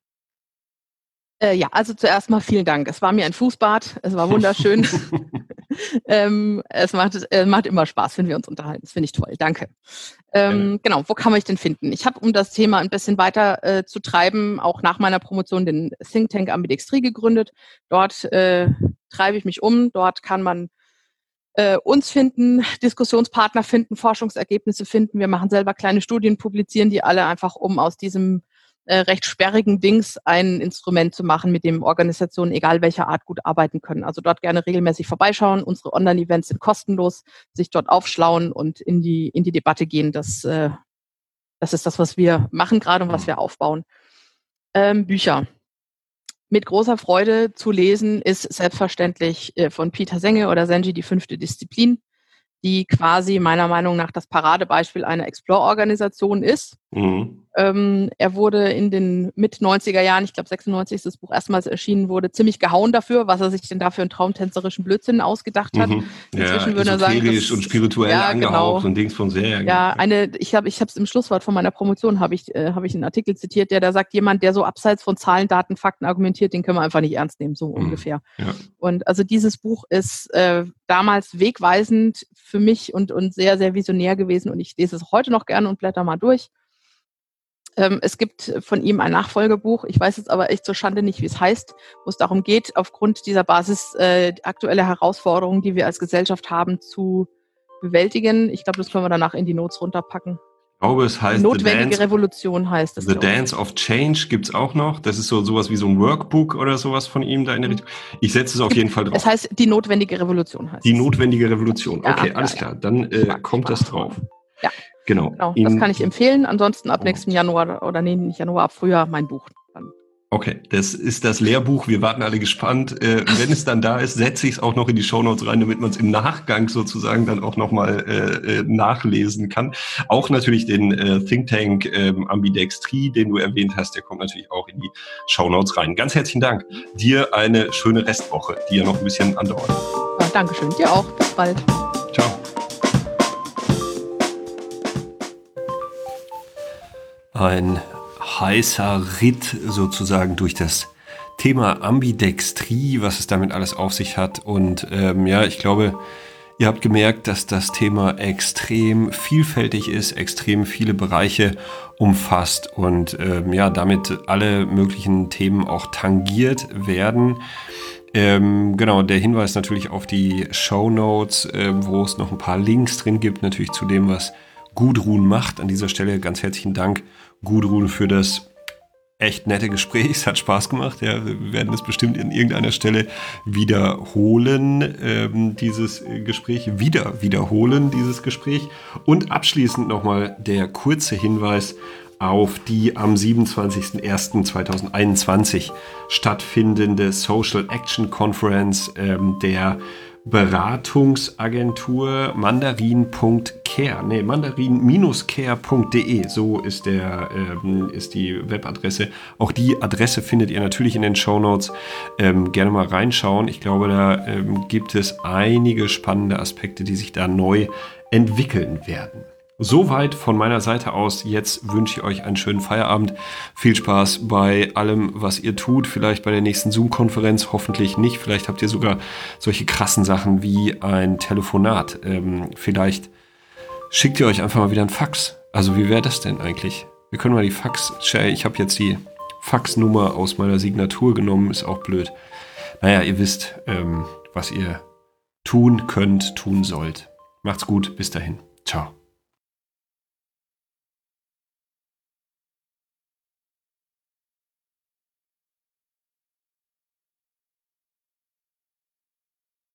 Äh, ja, also zuerst mal vielen Dank. Es war mir ein Fußbad, es war wunderschön. ähm, es macht, äh, macht immer Spaß, wenn wir uns unterhalten. Das finde ich toll. Danke. Ähm, genau, wo kann man mich denn finden? Ich habe, um das Thema ein bisschen weiter äh, zu treiben, auch nach meiner Promotion den Think Tank Ambidextrie gegründet. Dort äh, treibe ich mich um. Dort kann man äh, uns finden, Diskussionspartner finden, Forschungsergebnisse finden. Wir machen selber kleine Studien, publizieren die alle einfach, um aus diesem äh, recht sperrigen Dings ein Instrument zu machen, mit dem Organisationen, egal welcher Art, gut arbeiten können. Also dort gerne regelmäßig vorbeischauen. Unsere Online-Events sind kostenlos, sich dort aufschlauen und in die, in die Debatte gehen. Das, äh, das ist das, was wir machen gerade und was wir aufbauen. Ähm, Bücher. Mit großer Freude zu lesen ist selbstverständlich äh, von Peter Senge oder Senji die fünfte Disziplin, die quasi meiner Meinung nach das Paradebeispiel einer Explore-Organisation ist. Mhm. Ähm, er wurde in den Mit-neunziger Jahren, ich glaube sechsundneunzig ist das Buch erstmals erschienen, wurde ziemlich gehauen dafür, was er sich denn da für einen traumtänzerischen Blödsinn ausgedacht hat. Mhm. Inzwischen ja, würde er sagen, das, und spirituell ja, angehaucht genau. und Dings von sehr. Ja, eine, ich habe ich habe es im Schlusswort von meiner Promotion, habe ich, äh, hab ich einen Artikel zitiert, der da sagt, jemand, der so abseits von Zahlen, Daten, Fakten argumentiert, den können wir einfach nicht ernst nehmen, so mhm. ungefähr. Ja. Und also dieses Buch ist äh, damals wegweisend für mich und, und sehr, sehr visionär gewesen und ich lese es heute noch gerne und blätter mal durch. Ähm, es gibt von ihm ein Nachfolgebuch, ich weiß jetzt aber echt zur Schande nicht, wie es heißt, wo es darum geht, aufgrund dieser Basis äh, aktuelle Herausforderungen, die wir als Gesellschaft haben, zu bewältigen. Ich glaube, das können wir danach in die Notes runterpacken. Ich glaube, es heißt die notwendige Dance, Revolution heißt es. The Dance of Change gibt es auch noch. Das ist so sowas wie so ein Workbook oder sowas von ihm da in der Richtung. Ich setze es auf jeden Fall drauf. Es heißt, die notwendige Revolution heißt Die es. notwendige Revolution. Okay, ja, alles ja, klar. Dann äh, Schwach, kommt schwach. das drauf. Ja, genau. genau. Das kann ich empfehlen. Ansonsten ab nächsten Januar oder nee, nicht Januar, ab Frühjahr mein Buch. Dann. Okay, das ist das Lehrbuch. Wir warten alle gespannt. Äh, wenn es dann da ist, setze ich es auch noch in die Shownotes rein, damit man es im Nachgang sozusagen dann auch nochmal äh, nachlesen kann. Auch natürlich den äh, Think Tank äh, Ambidextrie, den du erwähnt hast, der kommt natürlich auch in die Shownotes rein. Ganz herzlichen Dank. Dir eine schöne Restwoche, die ja noch ein bisschen andauert. Ja, Dankeschön. Dir auch. Bis bald. Ciao. Ein heißer Ritt sozusagen durch das Thema Ambidextrie, was es damit alles auf sich hat. Und ähm, ja, ich glaube, ihr habt gemerkt, dass das Thema extrem vielfältig ist, extrem viele Bereiche umfasst und ähm, ja, damit alle möglichen Themen auch tangiert werden. Ähm, genau, der Hinweis natürlich auf die Shownotes, äh, wo es noch ein paar Links drin gibt, natürlich zu dem, was Gudrun macht. An dieser Stelle ganz herzlichen Dank, Gudrun, für das echt nette Gespräch. Es hat Spaß gemacht. Ja, wir werden es bestimmt an irgendeiner Stelle wiederholen, ähm, dieses Gespräch, wieder wiederholen, dieses Gespräch. Und abschließend nochmal der kurze Hinweis auf die am siebenundzwanzigsten ersten zweitausendeinundzwanzig stattfindende Social Action Conference ähm, der Beratungsagentur mandarin Punkt care, nee, mandarin care Punkt de, so ist der ähm, ist die Webadresse. Auch die Adresse findet ihr natürlich in den Shownotes. Ähm, gerne mal reinschauen. Ich glaube, da ähm, gibt es einige spannende Aspekte, die sich da neu entwickeln werden. Soweit von meiner Seite aus. Jetzt wünsche ich euch einen schönen Feierabend. Viel Spaß bei allem, was ihr tut. Vielleicht bei der nächsten Zoom-Konferenz, hoffentlich nicht. Vielleicht habt ihr sogar solche krassen Sachen wie ein Telefonat. Ähm, vielleicht schickt ihr euch einfach mal wieder ein Fax. Also wie wäre das denn eigentlich? Wir können mal die Fax... Ich habe jetzt die Faxnummer aus meiner Signatur genommen. Ist auch blöd. Naja, ihr wisst, ähm, was ihr tun könnt, tun sollt. Macht's gut. Bis dahin. Ciao.